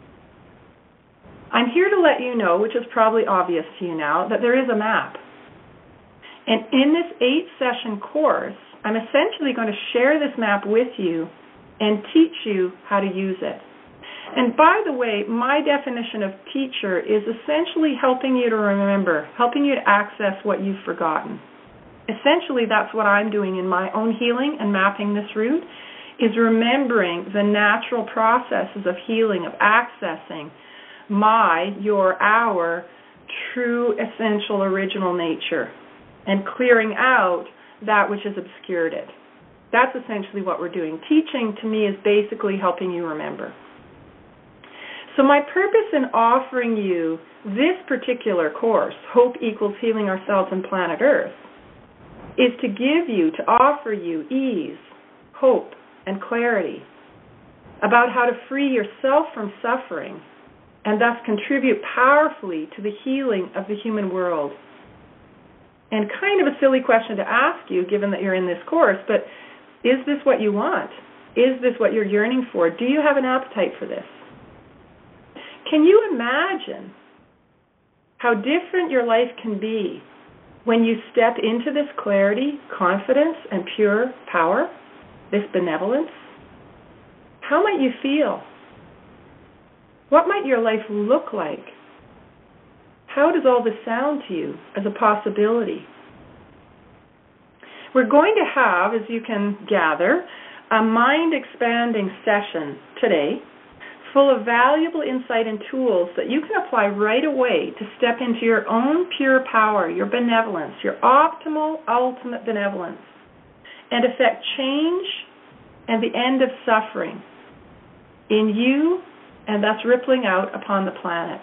I'm here to let you know, which is probably obvious to you now, that there is a map. And in this eight-session course, I'm essentially going to share this map with you and teach you how to use it. And by the way, my definition of teacher is essentially helping you to remember, helping you to access what you've forgotten. Essentially, that's what I'm doing in my own healing and mapping this route, is remembering the natural processes of healing, of accessing my, your, our true, essential, original nature and clearing out that which has obscured it. That's essentially what we're doing. Teaching, to me, is basically helping you remember. So my purpose in offering you this particular course, Hope Equals Healing Ourselves and Planet Earth, is to give you, to offer you ease, hope, and clarity about how to free yourself from suffering and thus contribute powerfully to the healing of the human world. And kind of a silly question to ask you, given that you're in this course, but is this what you want? Is this what you're yearning for? Do you have an appetite for this? Can you imagine how different your life can be when you step into this clarity, confidence, and pure power, this benevolence? How might you feel? What might your life look like? How does all this sound to you as a possibility? We're going to have, as you can gather, a mind-expanding session today full of valuable insight and tools that you can apply right away to step into your own pure power, your benevolence, your optimal, ultimate benevolence, and effect change and the end of suffering in you and thus rippling out upon the planet.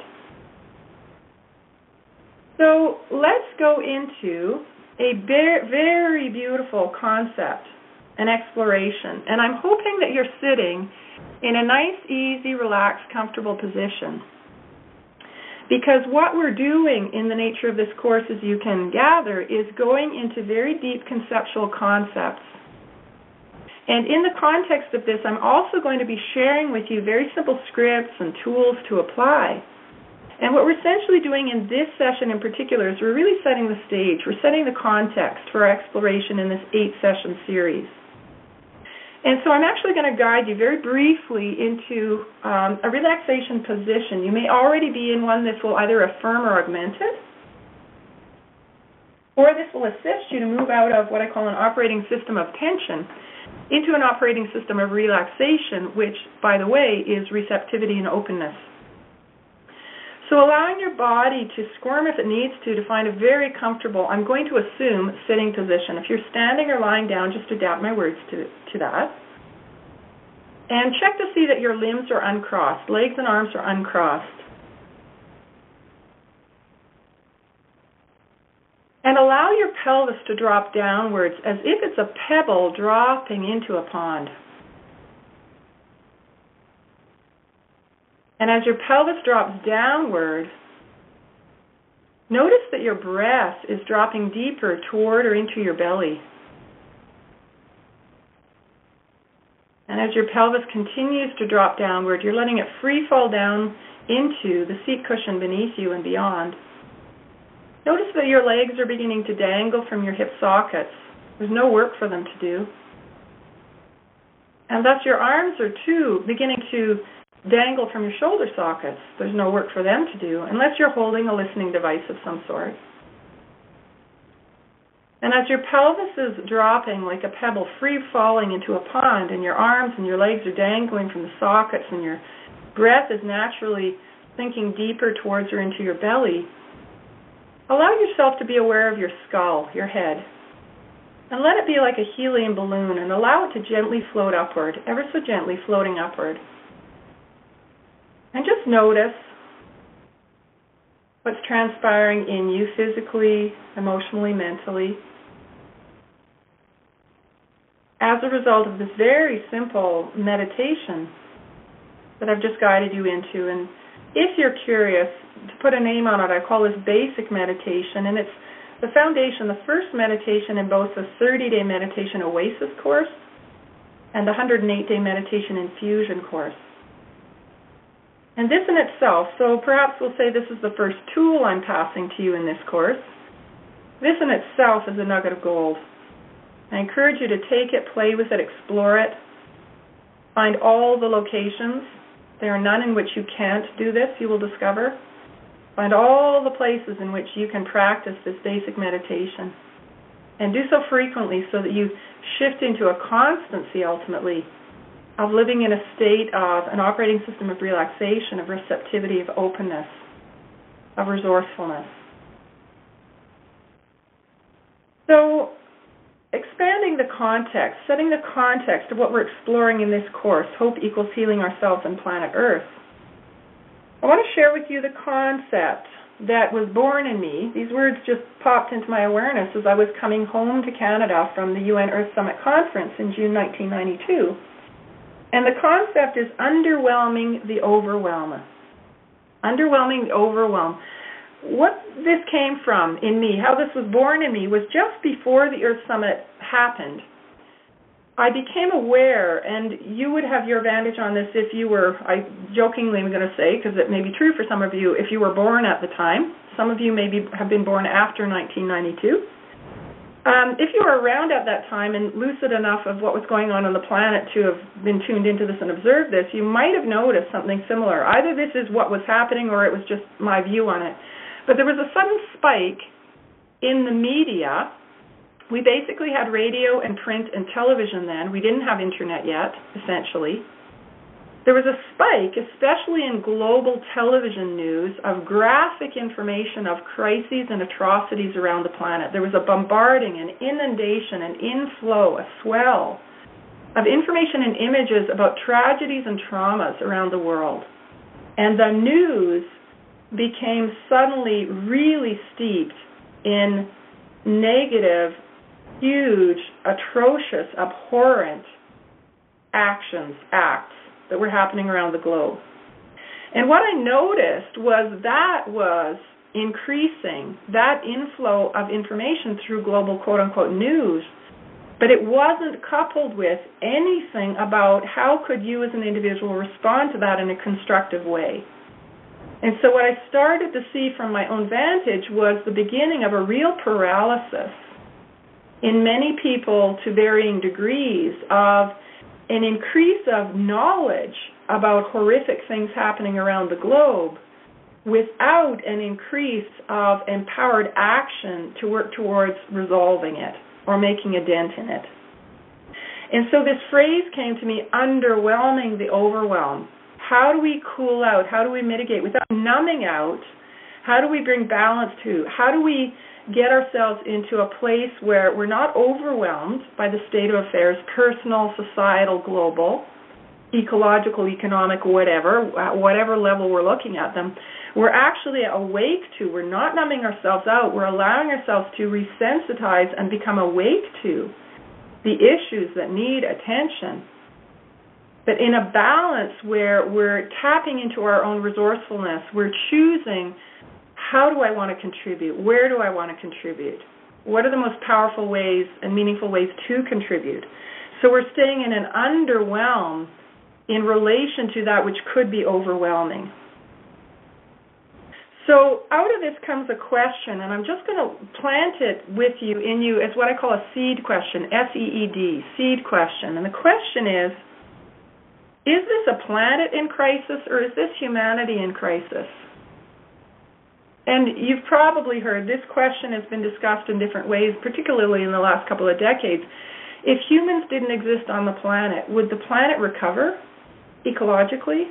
So let's go into a very, very beautiful concept, an exploration. And I'm hoping that you're sitting in a nice, easy, relaxed, comfortable position. Because what we're doing in the nature of this course, as you can gather, is going into very deep conceptual concepts. And in the context of this, I'm also going to be sharing with you very simple scripts and tools to apply. And what we're essentially doing in this session in particular is we're really setting the stage. We're setting the context for our exploration in this eight-session series. And so I'm actually going to guide you very briefly into um, a relaxation position. You may already be in one that will either affirm or augment it, or this will assist you to move out of what I call an operating system of tension into an operating system of relaxation, which, by the way, is receptivity and openness. So allowing your body to squirm if it needs to to find a very comfortable, I'm going to assume, sitting position. If you're standing or lying down, just adapt my words to, to that. And check to see that your limbs are uncrossed, legs and arms are uncrossed. And allow your pelvis to drop downwards as if it's a pebble dropping into a pond. And as your pelvis drops downward, notice that your breath is dropping deeper toward or into your belly. And as your pelvis continues to drop downward, you're letting it free fall down into the seat cushion beneath you and beyond. Notice that your legs are beginning to dangle from your hip sockets. There's no work for them to do. And thus your arms are too beginning to dangle from your shoulder sockets. There's no work for them to do unless you're holding a listening device of some sort. And as your pelvis is dropping like a pebble, free falling into a pond, and your arms and your legs are dangling from the sockets, and your breath is naturally sinking deeper towards or into your belly, allow yourself to be aware of your skull, your head, and let it be like a helium balloon, and allow it to gently float upward, ever so gently floating upward. And just notice what's transpiring in you physically, emotionally, mentally, as a result of this very simple meditation that I've just guided you into. And if you're curious, to put a name on it, I call this basic meditation, and it's the foundation, the first meditation in both the thirty-day meditation Oasis course and the one hundred eight day meditation infusion course. And this in itself, so perhaps we'll say this is the first tool I'm passing to you in this course. This in itself is a nugget of gold. I encourage you to take it, play with it, explore it, find all the locations. There are none in which you can't do this, you will discover. Find all the places in which you can practice this basic meditation. And do so frequently so that you shift into a constancy, ultimately, of living in a state of an operating system of relaxation, of receptivity, of openness, of resourcefulness. So, expanding the context, setting the context of what we're exploring in this course, Hope Equals Healing Ourselves and Planet Earth, I want to share with you the concept that was born in me. These words just popped into my awareness as I was coming home to Canada from the U N Earth Summit Conference in June nineteen ninety-two. And the concept is underwhelming the overwhelm. Underwhelming the overwhelm. What this came from in me, how this was born in me, was just before the Earth Summit happened. I became aware, and you would have your advantage on this if you were, I jokingly am going to say, because it may be true for some of you, if you were born at the time. Some of you maybe have been born after nineteen ninety-two. Um, if you were around at that time and lucid enough of what was going on on the planet to have been tuned into this and observed this, you might have noticed something similar. Either this is what was happening or it was just my view on it. But there was a sudden spike in the media. We basically had radio and print and television then. We didn't have internet yet, essentially. There was a spike, especially in global television news, of graphic information of crises and atrocities around the planet. There was a bombarding, an inundation, an inflow, a swell of information and images about tragedies and traumas around the world. And the news became suddenly really steeped in negative, huge, atrocious, abhorrent actions, acts that were happening around the globe. And what I noticed was that was increasing, that inflow of information through global quote-unquote news, but it wasn't coupled with anything about how could you as an individual respond to that in a constructive way. And so what I started to see from my own vantage was the beginning of a real paralysis in many people to varying degrees of an increase of knowledge about horrific things happening around the globe without an increase of empowered action to work towards resolving it or making a dent in it. And so this phrase came to me, underwhelming the overwhelm. How do we cool out? How do we mitigate without numbing out? How do we bring balance to? How do we get ourselves into a place where we're not overwhelmed by the state of affairs, personal, societal, global, ecological, economic, whatever, at whatever level we're looking at them. We're actually awake to, we're not numbing ourselves out, we're allowing ourselves to resensitize and become awake to the issues that need attention. But in a balance where we're tapping into our own resourcefulness, we're choosing, how do I want to contribute? Where do I want to contribute? What are the most powerful ways and meaningful ways to contribute? So we're staying in an underwhelm in relation to that which could be overwhelming. So out of this comes a question, and I'm just going to plant it with you, in you, as what I call a seed question, S E E D, seed question. And the question is, is this a planet in crisis or is this humanity in crisis? And you've probably heard this question has been discussed in different ways, particularly in the last couple of decades. If humans didn't exist on the planet, would the planet recover ecologically?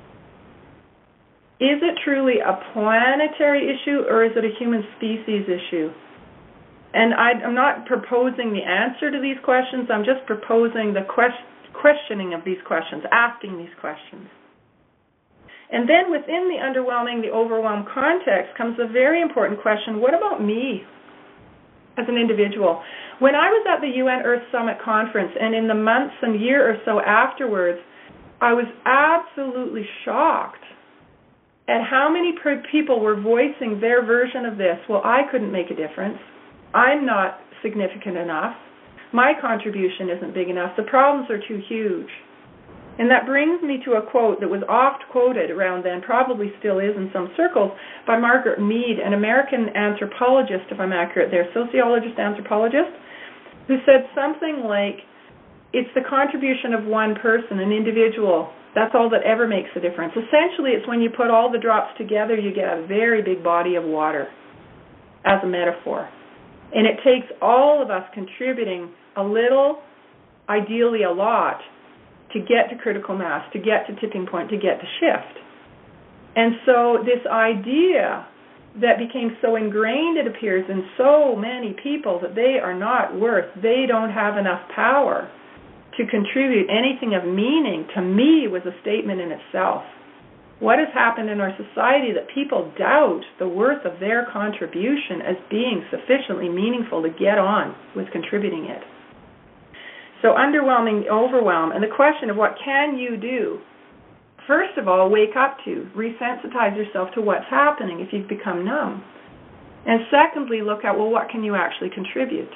Is it truly a planetary issue or is it a human species issue? And I, I'm not proposing the answer to these questions. I'm just proposing the quest, questioning of these questions, asking these questions. And then within the underwhelming, the overwhelmed context comes a very important question: what about me as an individual? When I was at the U N Earth Summit Conference, and in the months and year or so afterwards, I was absolutely shocked at how many people were voicing their version of this. Well, I couldn't make a difference. I'm not significant enough. My contribution isn't big enough. The problems are too huge. And that brings me to a quote that was oft quoted around then, probably still is in some circles, by Margaret Mead, an American anthropologist, if I'm accurate there, sociologist, anthropologist, who said something like, it's the contribution of one person, an individual. That's all that ever makes a difference. Essentially, it's when you put all the drops together, you get a very big body of water, as a metaphor. And it takes all of us contributing a little, ideally a lot, to get to critical mass, to get to tipping point, to get to shift. And so this idea that became so ingrained, it appears, in so many people that they are not worth, they don't have enough power to contribute anything of meaning, to me was a statement in itself. What has happened in our society that people doubt the worth of their contribution as being sufficiently meaningful to get on with contributing it? So underwhelming, overwhelm, and the question of what can you do? First of all, wake up to, resensitize yourself to what's happening if you've become numb. And secondly, look at, well, what can you actually contribute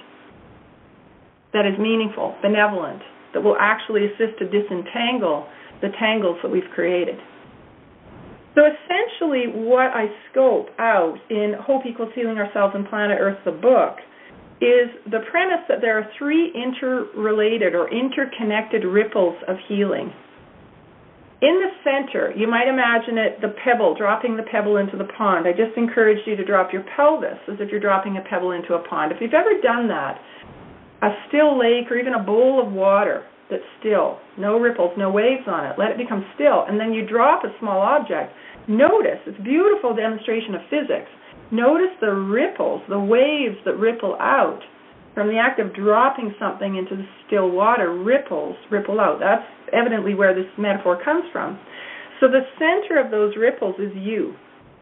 that is meaningful, benevolent, that will actually assist to disentangle the tangles that we've created. So essentially what I scope out in Hope Equals Healing Ourselves and Planet Earth, the book, is the premise that there are three interrelated or interconnected ripples of healing. In the center, you might imagine it, the pebble, dropping the pebble into the pond. I just encourage you to drop your pelvis as if you're dropping a pebble into a pond. If you've ever done that, a still lake or even a bowl of water that's still, no ripples, no waves on it, let it become still, and then you drop a small object. Notice, it's a beautiful demonstration of physics. Notice the ripples, the waves that ripple out from the act of dropping something into the still water. Ripples ripple out. That's evidently where this metaphor comes from. So the center of those ripples is you.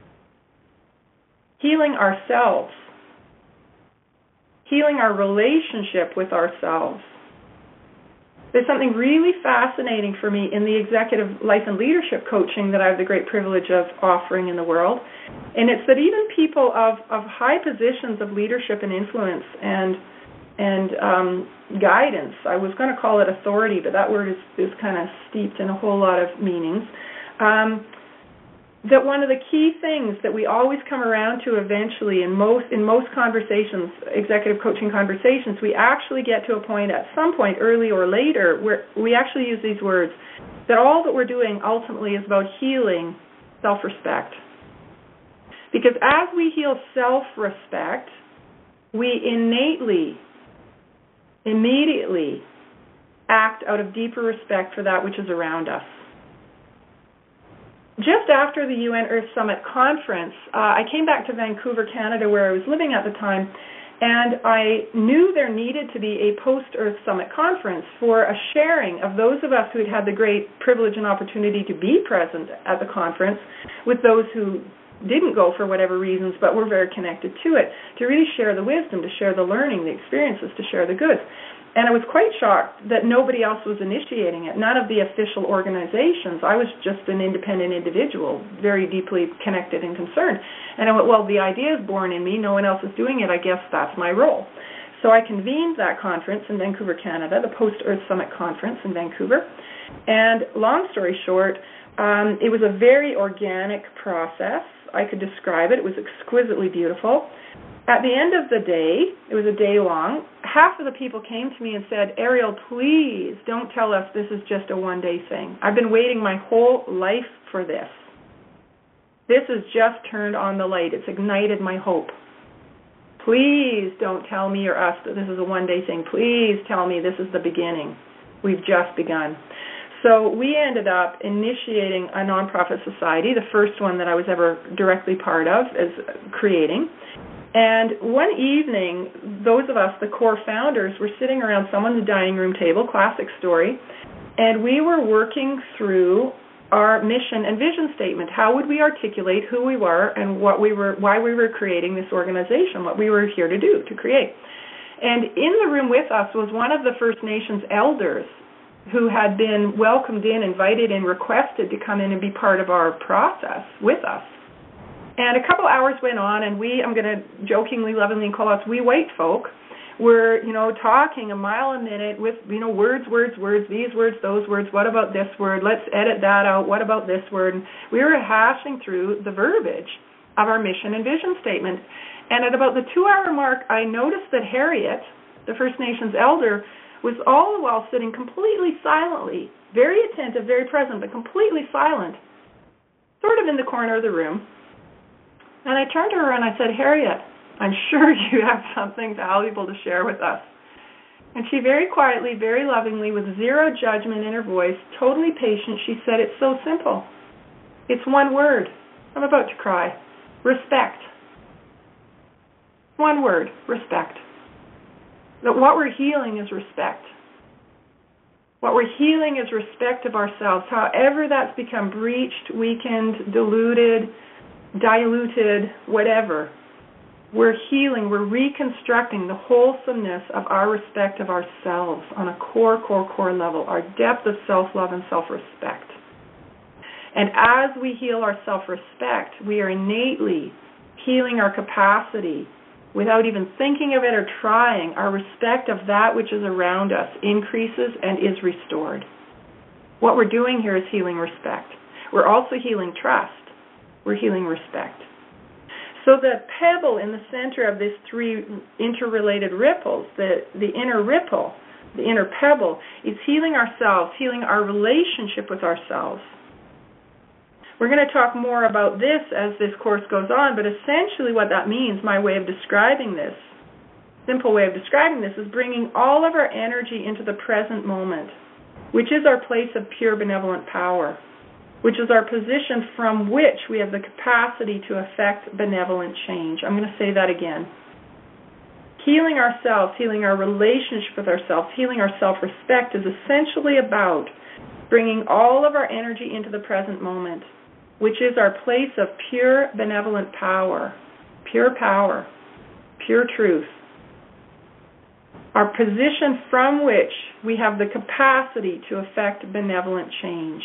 Healing ourselves. Healing our relationship with ourselves. There's something really fascinating for me in the executive life and leadership coaching that I have the great privilege of offering in the world. And it's that even people of, of high positions of leadership and influence and and um, guidance, I was going to call it authority, but that word is, is kind of steeped in a whole lot of meanings, um, that one of the key things that we always come around to eventually in most in most conversations, executive coaching conversations, we actually get to a point at some point, early or later, where we actually use these words, that all that we're doing ultimately is about healing self-respect. Because as we heal self-respect, we innately, immediately act out of deeper respect for that which is around us. Just after the U N Earth Summit Conference, uh, I came back to Vancouver, Canada, where I was living at the time, and I knew there needed to be a post-Earth Summit Conference for a sharing of those of us who had had the great privilege and opportunity to be present at the conference with those who didn't go for whatever reasons but were very connected to it, to really share the wisdom, to share the learning, the experiences, to share the goods. And I was quite shocked that nobody else was initiating it, none of the official organizations. I was just an independent individual, very deeply connected and concerned. And I went, well, the idea is born in me. No one else is doing it. I guess that's my role. So I convened that conference in Vancouver, Canada, the Post-Earth Summit Conference in Vancouver. And long story short, um, it was a very organic process. I could describe it. It was exquisitely beautiful. At the end of the day, it was a day long, half of the people came to me and said, Ariel, please don't tell us this is just a one-day thing. I've been waiting my whole life for this. This has just turned on the light. It's ignited my hope. Please don't tell me or us that this is a one-day thing. Please tell me this is the beginning. We've just begun. So we ended up initiating a nonprofit society, the first one that I was ever directly part of, as creating. And one evening, those of us, the core founders, were sitting around someone's dining room table, classic story, and we were working through our mission and vision statement. How would we articulate who we were and what we were, why we were creating this organization, what we were here to do, to create. And in the room with us was one of the First Nations elders who had been welcomed in, invited in, requested to come in and be part of our process with us. And a couple hours went on, and we, I'm going to jokingly, lovingly call us we white folk, were, you know, talking a mile a minute with, you know, words, words, words, these words, those words, what about this word, let's edit that out, what about this word? And we were hashing through the verbiage of our mission and vision statement. And at about the two-hour mark, I noticed that Harriet, the First Nations elder, was all the while sitting completely silently, very attentive, very present, but completely silent, sort of in the corner of the room. And I turned to her and I said, Harriet, I'm sure you have something valuable to share with us. And she very quietly, very lovingly, with zero judgment in her voice, totally patient, she said, it's so simple. It's one word. I'm about to cry. Respect. One word, respect. That what we're healing is respect. What we're healing is respect of ourselves. However that's become breached, weakened, diluted, diluted, whatever. We're healing, we're reconstructing the wholesomeness of our respect of ourselves on a core, core, core level, our depth of self-love and self-respect. And as we heal our self-respect, we are innately healing our capacity without even thinking of it or trying. Our respect of that which is around us increases and is restored. What we're doing here is healing respect. We're also healing trust. We're healing respect. So the pebble in the center of these three interrelated ripples, the, the inner ripple, the inner pebble, is healing ourselves, healing our relationship with ourselves. We're going to talk more about this as this course goes on, but essentially what that means, my way of describing this, simple way of describing this, is bringing all of our energy into the present moment, which is our place of pure benevolent power, which is our position from which we have the capacity to affect benevolent change. I'm going to say that again. Healing ourselves, healing our relationship with ourselves, healing our self-respect is essentially about bringing all of our energy into the present moment, which is our place of pure benevolent power, pure power, pure truth, our position from which we have the capacity to affect benevolent change.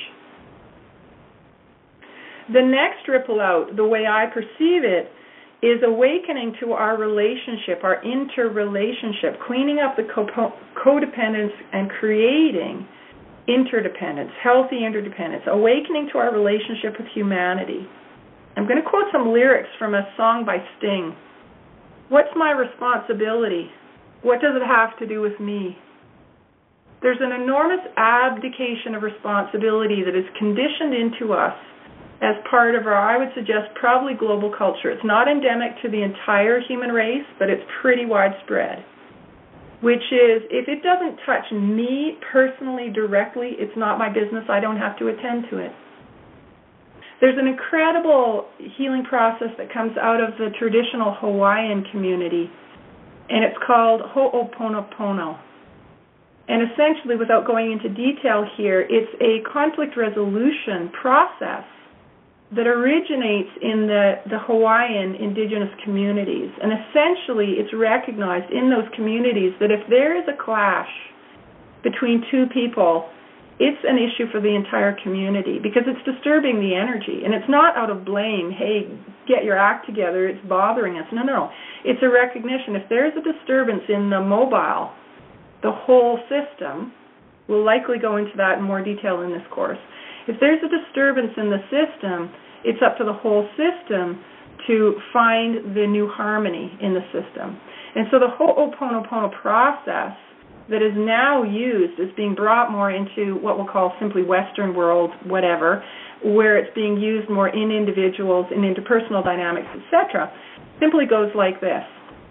The next ripple out, the way I perceive it, is awakening to our relationship, our interrelationship, cleaning up the co- codependence and creating interdependence, healthy interdependence, awakening to our relationship with humanity. I'm going to quote some lyrics from a song by Sting. What's my responsibility? What does it have to do with me? There's an enormous abdication of responsibility that is conditioned into us as part of our, I would suggest, probably global culture. It's not endemic to the entire human race, but it's pretty widespread, which is, if it doesn't touch me personally directly, it's not my business. I don't have to attend to it. There's an incredible healing process that comes out of the traditional Hawaiian community, and it's called Ho'oponopono. And essentially, without going into detail here, it's a conflict resolution process that originates in the, the Hawaiian indigenous communities. And essentially, it's recognized in those communities that if there is a clash between two people, it's an issue for the entire community because it's disturbing the energy. And it's not out of blame, hey, get your act together, it's bothering us. No, no. It's a recognition. If there's a disturbance in the mobile, the whole system, we'll likely go into that in more detail in this course. If there's a disturbance in the system, it's up to the whole system to find the new harmony in the system. And so the Ho'oponopono process that is now used is being brought more into what we'll call simply Western world, whatever, where it's being used more in individuals and interpersonal dynamics, et cetera, simply goes like this.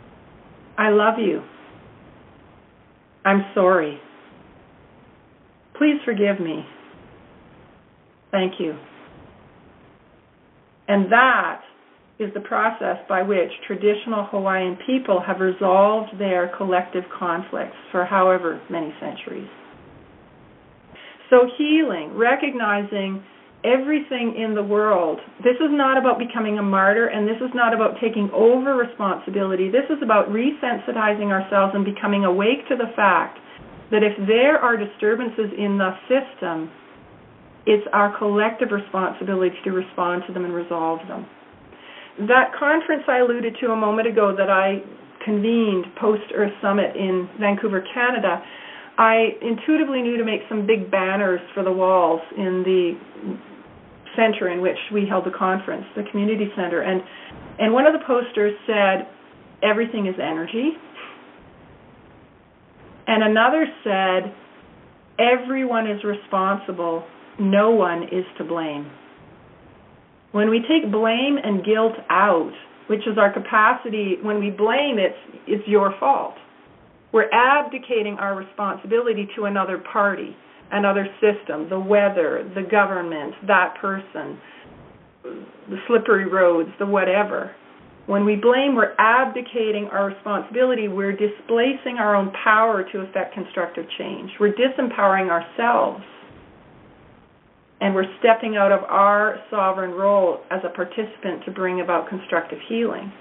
I love you. I'm sorry. Please forgive me. Thank you. And that is the process by which traditional Hawaiian people have resolved their collective conflicts for however many centuries. So healing, recognizing everything in the world. This is not about becoming a martyr, and this is not about taking over responsibility. This is about resensitizing ourselves and becoming awake to the fact that if there are disturbances in the system, it's our collective responsibility to respond to them and resolve them. That conference I alluded to a moment ago that I convened post-Earth Summit in Vancouver, Canada, I intuitively knew to make some big banners for the walls in the center in which we held the conference, the community center. And, and one of the posters said, "Everything is energy." And another said, "Everyone is responsible. No one is to blame." When we take blame and guilt out, which is our capacity, when we blame, it's, it's your fault. We're abdicating our responsibility to another party, another system, the weather, the government, that person, the slippery roads, the whatever. When we blame, we're abdicating our responsibility. We're displacing our own power to effect constructive change. We're disempowering ourselves. And we're stepping out of our sovereign role as a participant to bring about constructive healing.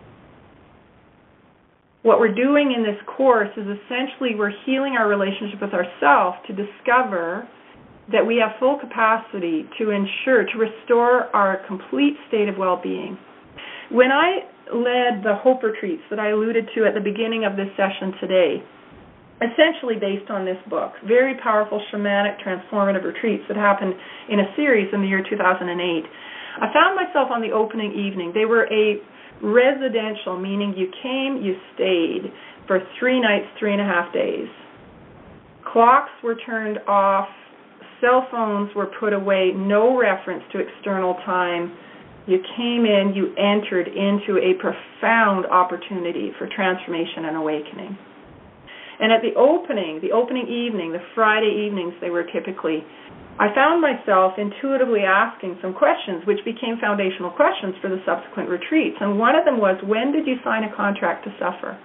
What we're doing in this course is essentially we're healing our relationship with ourselves to discover that we have full capacity to ensure, to restore our complete state of well-being. When I led the Hope Retreats that I alluded to at the beginning of this session today, essentially based on this book, very powerful shamanic transformative retreats that happened in a series in the year two thousand eight, I found myself on the opening evening. They were a residential, meaning you came, you stayed for three nights, three and a half days. Clocks were turned off, cell phones were put away, no reference to external time. You came in, you entered into a profound opportunity for transformation and awakening. And at the opening, the opening evening, the Friday evenings they were typically, I found myself intuitively asking some questions which became foundational questions for the subsequent retreats. And one of them was, when did you sign a contract to suffer?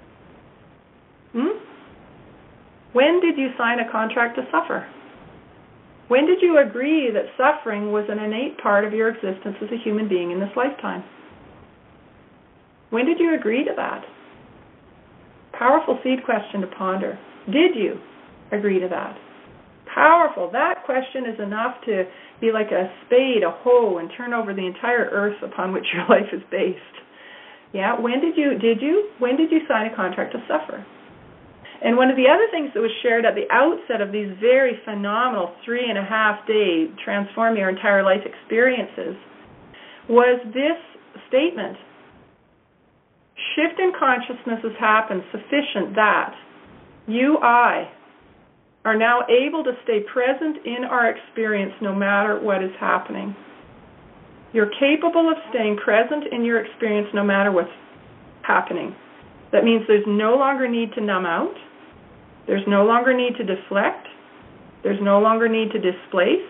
Hmm? When did you sign a contract to suffer? When did you agree that suffering was an innate part of your existence as a human being in this lifetime? When did you agree to that? Powerful seed question to ponder. Did you agree to that? Powerful. That question is enough to be like a spade, a hoe, and turn over the entire earth upon which your life is based. Yeah, when did you, did you, when did you sign a contract to suffer? And one of the other things that was shared at the outset of these very phenomenal three and a half day transform your entire life experiences was this statement: shift in consciousness has happened sufficient that you, I, are now able to stay present in our experience no matter what is happening. You're capable of staying present in your experience no matter what's happening. That means there's no longer need to numb out. There's no longer need to deflect. There's no longer need to displace.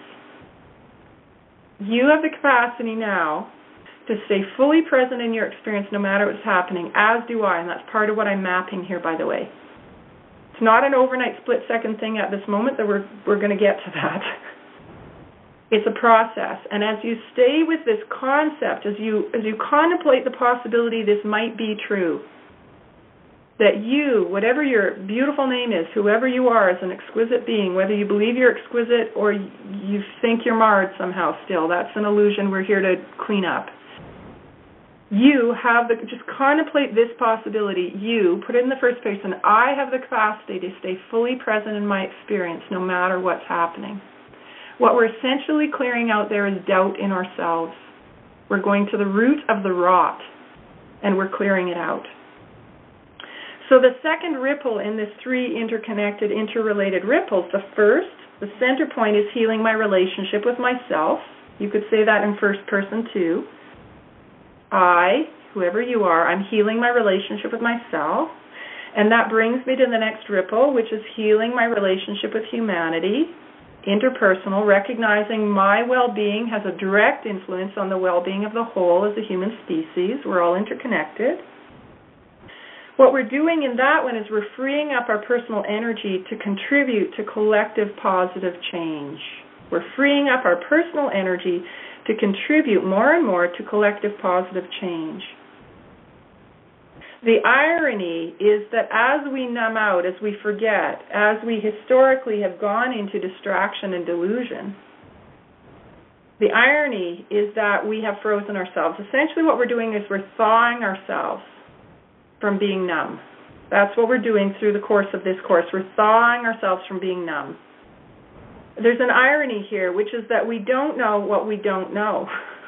You have the capacity now to stay fully present in your experience no matter what's happening, as do I, and that's part of what I'm mapping here, by the way. It's not an overnight split-second thing at this moment, that we're, we're going to get to that. It's a process, and as you stay with this concept, as you, as you contemplate the possibility this might be true, that you, whatever your beautiful name is, whoever you are as an exquisite being, whether you believe you're exquisite or you think you're marred somehow still, that's an illusion we're here to clean up. You have the, just contemplate this possibility. You, put it in the first person, I have the capacity to stay fully present in my experience no matter what's happening. What we're essentially clearing out there is doubt in ourselves. We're going to the root of the rot, and we're clearing it out. So the second ripple in this three interconnected, interrelated ripples, the first, the center point, is healing my relationship with myself. You could say that in first person too. I, whoever you are, I'm healing my relationship with myself. And that brings me to the next ripple, which is healing my relationship with humanity, interpersonal, recognizing my well-being has a direct influence on the well-being of the whole as a human species. We're all interconnected. What we're doing in that one is we're freeing up our personal energy to contribute to collective positive change. We're freeing up our personal energy to contribute more and more to collective positive change. The irony is that as we numb out, as we forget, as we historically have gone into distraction and delusion, the irony is that we have frozen ourselves. Essentially what we're doing is we're thawing ourselves from being numb. That's what we're doing through the course of this course. We're thawing ourselves from being numb. There's an irony here, which is that we don't know what we don't know.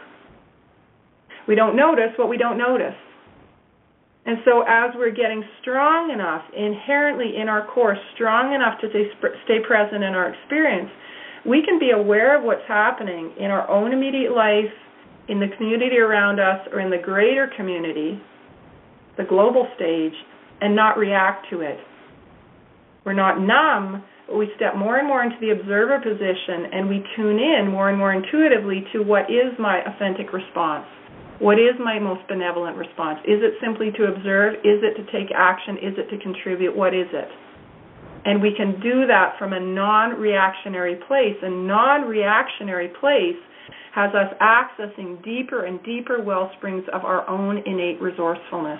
We don't notice what we don't notice. And so as we're getting strong enough, inherently in our course, strong enough to stay, stay present in our experience, we can be aware of what's happening in our own immediate life, in the community around us, or in the greater community, the global stage, and not react to it. We're not numb, but we step more and more into the observer position, and we tune in more and more intuitively to what is my authentic response. What is my most benevolent response? Is it simply to observe? Is it to take action? Is it to contribute? What is it? And we can do that from a non-reactionary place. A non-reactionary place has us accessing deeper and deeper well springs of our own innate resourcefulness.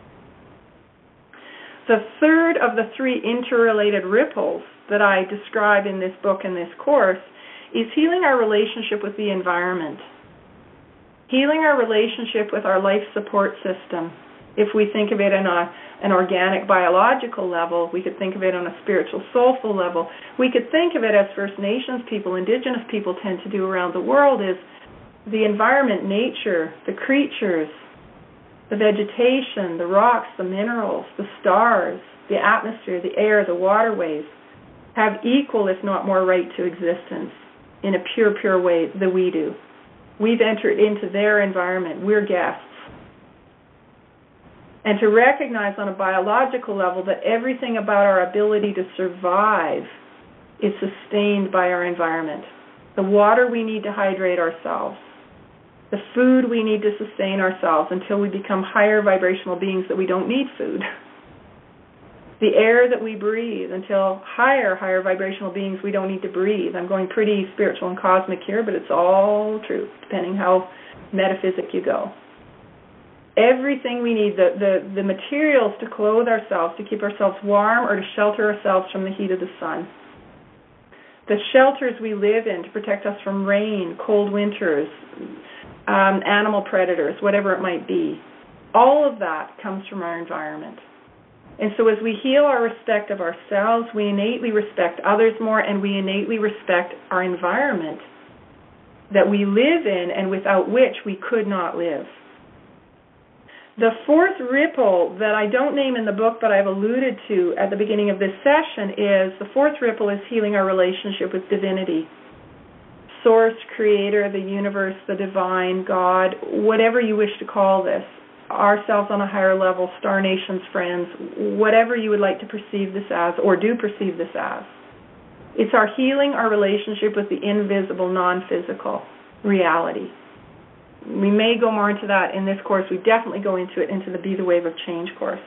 The third of the three interrelated ripples that I describe in this book and this course is healing our relationship with the environment. Healing our relationship with our life support system. If we think of it on a, an organic biological level, we could think of it on a spiritual soulful level. We could think of it as First Nations people, Indigenous people tend to do around the world, is the environment, nature, the creatures, the vegetation, the rocks, the minerals, the stars, the atmosphere, the air, the waterways, have equal, if not more, right to existence in a pure, pure way than we do. We've entered into their environment. We're guests. And to recognize on a biological level that everything about our ability to survive is sustained by our environment. The water we need to hydrate ourselves. The food we need to sustain ourselves until we become higher vibrational beings that we don't need food. The air that we breathe until higher, higher vibrational beings we don't need to breathe. I'm going pretty spiritual and cosmic here, but it's all true, depending how metaphysic you go. Everything we need, the, the, the materials to clothe ourselves, to keep ourselves warm, or to shelter ourselves from the heat of the sun. The shelters we live in to protect us from rain, cold winters, um, animal predators, whatever it might be. All of that comes from our environment. And so as we heal our respect of ourselves, we innately respect others more, and we innately respect our environment that we live in and without which we could not live. The fourth ripple that I don't name in the book but I've alluded to at the beginning of this session is, the fourth ripple is healing our relationship with divinity. Source, creator, the universe, the divine, God, whatever you wish to call this. Ourselves on a higher level, star nations, friends, whatever you would like to perceive this as, or do perceive this as. It's our healing our relationship with the invisible, non-physical reality. We may go more into that in this course. We definitely go into it into the Be the Wave of Change course.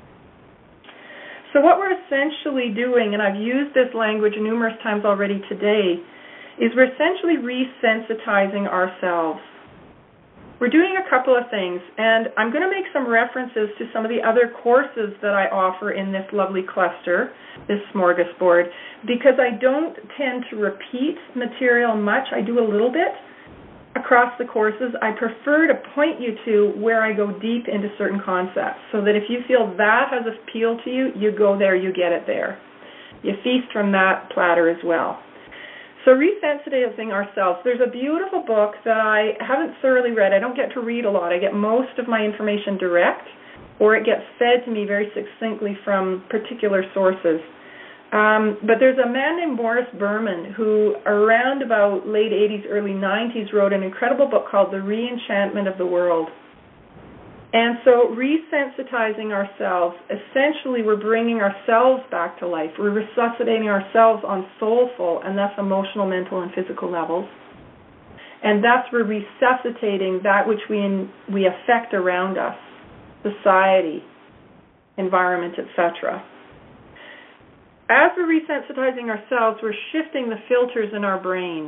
So what we're essentially doing, and I've used this language numerous times already today, is we're essentially resensitizing ourselves. We're doing a couple of things, and I'm going to make some references to some of the other courses that I offer in this lovely cluster, this smorgasbord, because I don't tend to repeat material much. I do a little bit across the courses. I prefer to point you to where I go deep into certain concepts, so that if you feel that has appeal to you, you go there, you get it there. You feast from that platter as well. So resensitizing ourselves. There's a beautiful book that I haven't thoroughly read. I don't get to read a lot. I get most of my information direct, or it gets fed to me very succinctly from particular sources. Um, but there's a man named Morris Berman who, around about late eighties, early nineties, wrote an incredible book called The Re-Enchantment of the World. And so resensitizing ourselves, essentially we're bringing ourselves back to life. We're resuscitating ourselves on soulful and thus emotional, mental, and physical levels. And thus we're resuscitating that which we, in, we affect around us, society, environment, et cetera. As we're resensitizing ourselves, we're shifting the filters in our brain.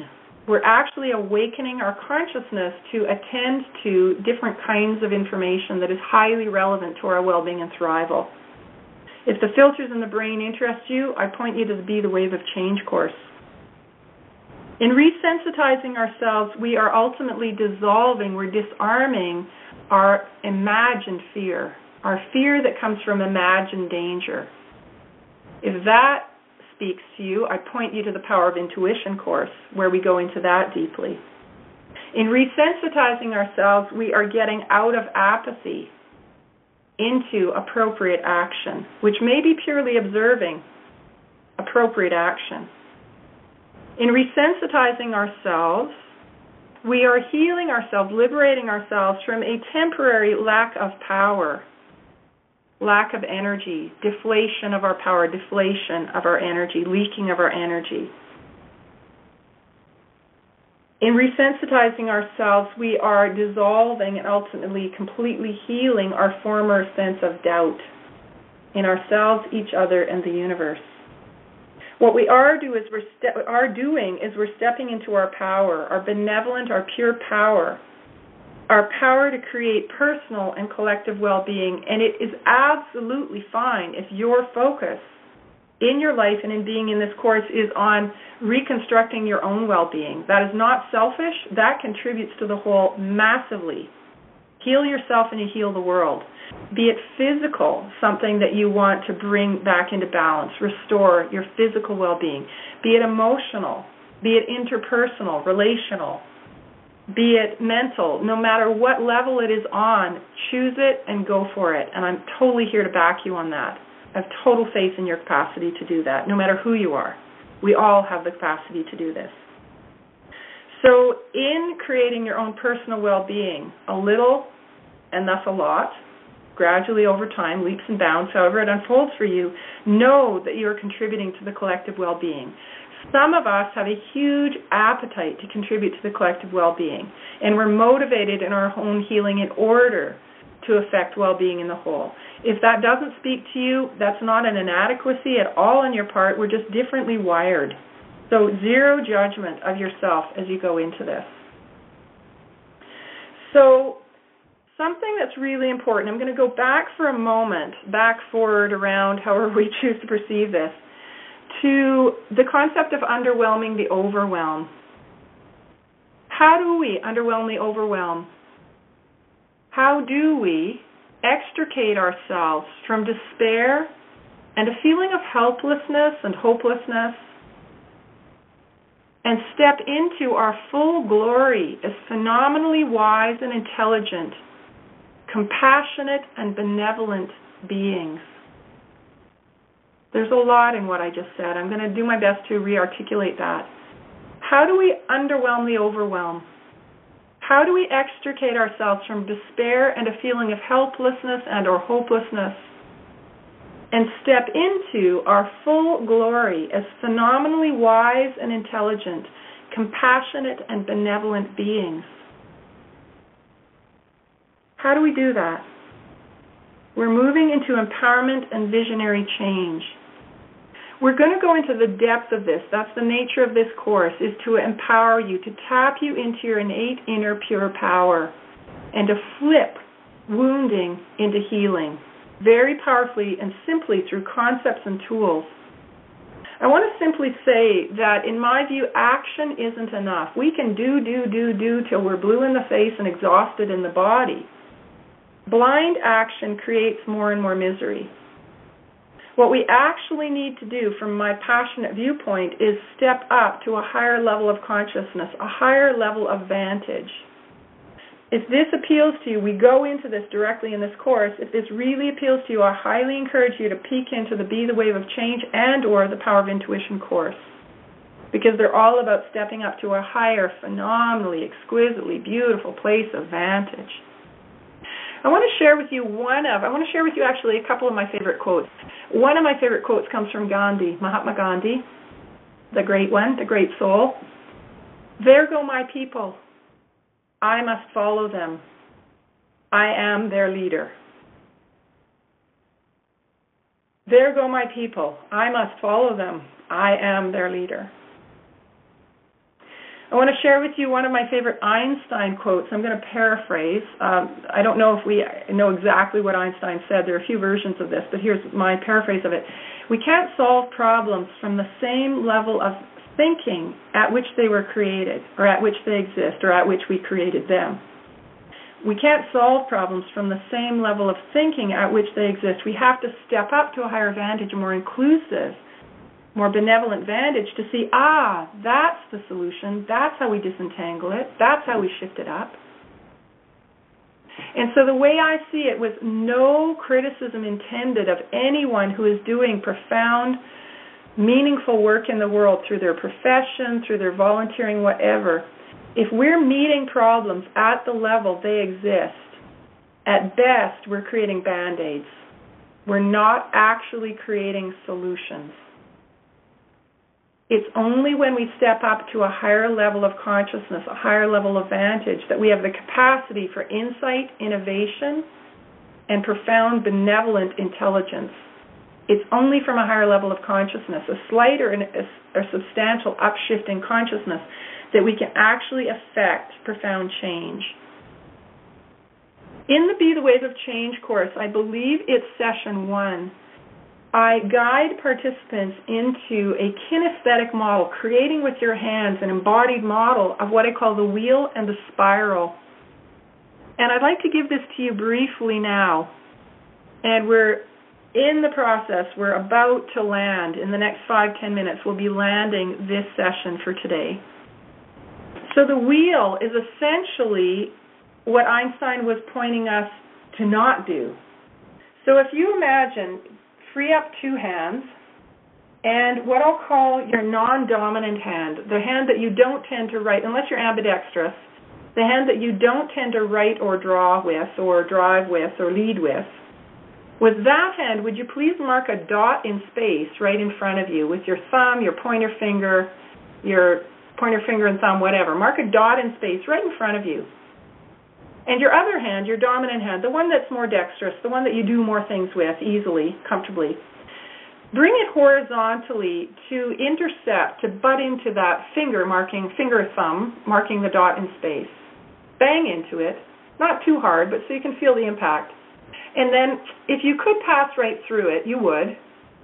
We're actually awakening our consciousness to attend to different kinds of information that is highly relevant to our well-being and thrival. If the filters in the brain interest you, I point you to the Be the Wave of Change course. In resensitizing ourselves, we are ultimately dissolving, we're disarming our imagined fear, our fear that comes from imagined danger. If that speaks to you, I point you to the Power of Intuition course, where we go into that deeply. In resensitizing ourselves, we are getting out of apathy into appropriate action, which may be purely observing appropriate action. In resensitizing ourselves, we are healing ourselves, liberating ourselves from a temporary lack of power, lack of energy, deflation of our power, deflation of our energy, leaking of our energy. In resensitizing ourselves, we are dissolving and ultimately completely healing our former sense of doubt in ourselves, each other, and the universe. What we are, do is we're ste- are doing is we're stepping into our power, our benevolent, our pure power, our power to create personal and collective well-being. And it is absolutely fine if your focus in your life and in being in this course is on reconstructing your own well-being. That is not selfish. That contributes to the whole massively. Heal yourself and you heal the world. Be it physical, something that you want to bring back into balance, restore your physical well-being. Be it emotional, be it interpersonal, relational, be it mental. No matter what level it is on, choose it and go for it. And I'm totally here to back you on that. I have total faith in your capacity to do that, no matter who you are. We all have the capacity to do this. So in creating your own personal well-being, a little and thus a lot, gradually over time, leaps and bounds, however it unfolds for you, know that you are contributing to the collective well-being. Some of us have a huge appetite to contribute to the collective well-being, and we're motivated in our own healing in order to affect well-being in the whole. If that doesn't speak to you, that's not an inadequacy at all on your part. We're just differently wired. So zero judgment of yourself as you go into this. So something that's really important, I'm going to go back for a moment, back, forward, around, however we choose to perceive this, to the concept of underwhelming the overwhelm. How do we underwhelm the overwhelm? How do we extricate ourselves from despair and a feeling of helplessness and hopelessness and step into our full glory as phenomenally wise and intelligent, compassionate and benevolent beings? There's a lot in what I just said. I'm going to do my best to re-articulate that. How do we underwhelm the overwhelm? How do we extricate ourselves from despair and a feeling of helplessness and or hopelessness and step into our full glory as phenomenally wise and intelligent, compassionate and benevolent beings? How do we do that? We're moving into empowerment and visionary change. We're going to go into the depth of this. That's the nature of this course, is to empower you, to tap you into your innate inner pure power and to flip wounding into healing very powerfully and simply through concepts and tools. I want to simply say that, in my view, action isn't enough. We can do, do, do, do till we're blue in the face and exhausted in the body. Blind action creates more and more misery. What we actually need to do, from my passionate viewpoint, is step up to a higher level of consciousness, a higher level of vantage. If this appeals to you, we go into this directly in this course. If this really appeals to you, I highly encourage you to peek into the Be the Wave of Change and or the Power of Intuition course, because they're all about stepping up to a higher, phenomenally, exquisitely beautiful place of vantage. I want to share with you one of, I want to share with you actually a couple of my favorite quotes. One of my favorite quotes comes from Gandhi, Mahatma Gandhi, the great one, the great soul. There go my people. I must follow them. I am their leader. There go my people. I must follow them. I am their leader. I want to share with you one of my favorite Einstein quotes. I'm going to paraphrase. Um, I don't know if we know exactly what Einstein said. There are a few versions of this, but here's my paraphrase of it. We can't solve problems from the same level of thinking at which they were created, or at which they exist, or at which we created them. We can't solve problems from the same level of thinking at which they exist. We have to step up to a higher vantage, a more inclusive, more benevolent vantage to see, ah, that's the solution. That's how we disentangle it. That's how we shift it up. And so the way I see it, with no criticism intended of anyone who is doing profound, meaningful work in the world through their profession, through their volunteering, whatever, if we're meeting problems at the level they exist, at best we're creating Band-Aids. We're not actually creating solutions. It's only when we step up to a higher level of consciousness, a higher level of vantage, that we have the capacity for insight, innovation, and profound benevolent intelligence. It's only from a higher level of consciousness, a slight or, an, a, a substantial upshift in consciousness, that we can actually affect profound change. In the Be the Wave of Change course, I believe it's session one, I guide participants into a kinesthetic model, creating with your hands an embodied model of what I call the wheel and the spiral. And I'd like to give this to you briefly now. And we're in the process, we're about to land. In the next five, ten minutes, we'll be landing this session for today. So the wheel is essentially what Einstein was pointing us to not do. So if you imagine, free up two hands, and what I'll call your non-dominant hand, the hand that you don't tend to write, unless you're ambidextrous, the hand that you don't tend to write or draw with, or drive with, or lead with. With that hand, would you please mark a dot in space right in front of you with your thumb, your pointer finger, your pointer finger and thumb, whatever. Mark a dot in space right in front of you. And your other hand, your dominant hand, the one that's more dexterous, the one that you do more things with easily, comfortably, bring it horizontally to intercept, to butt into that finger marking, finger thumb, marking the dot in space. Bang into it, not too hard, but so you can feel the impact. And then if you could pass right through it, you would.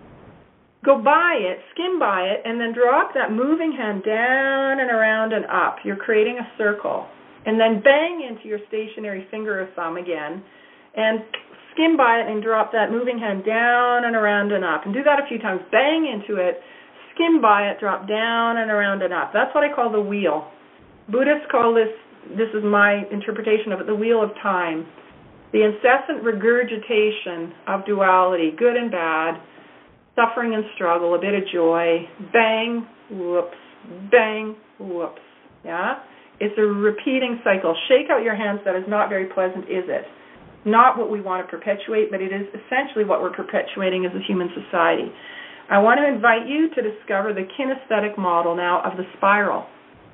Go by it, skim by it, and then drop that moving hand down and around and up. You're creating a circle. And then bang into your stationary finger or thumb again, and skim by it and drop that moving hand down and around and up. And do that a few times. Bang into it, skim by it, drop down and around and up. That's what I call the wheel. Buddhists call this, this is my interpretation of it, the wheel of time. The incessant regurgitation of duality, good and bad, suffering and struggle, a bit of joy, bang, whoops, bang, whoops, yeah? It's a repeating cycle. Shake out your hands, that is not very pleasant, is it? Not what we want to perpetuate, but it is essentially what we're perpetuating as a human society. I want to invite you to discover the kinesthetic model now of the spiral.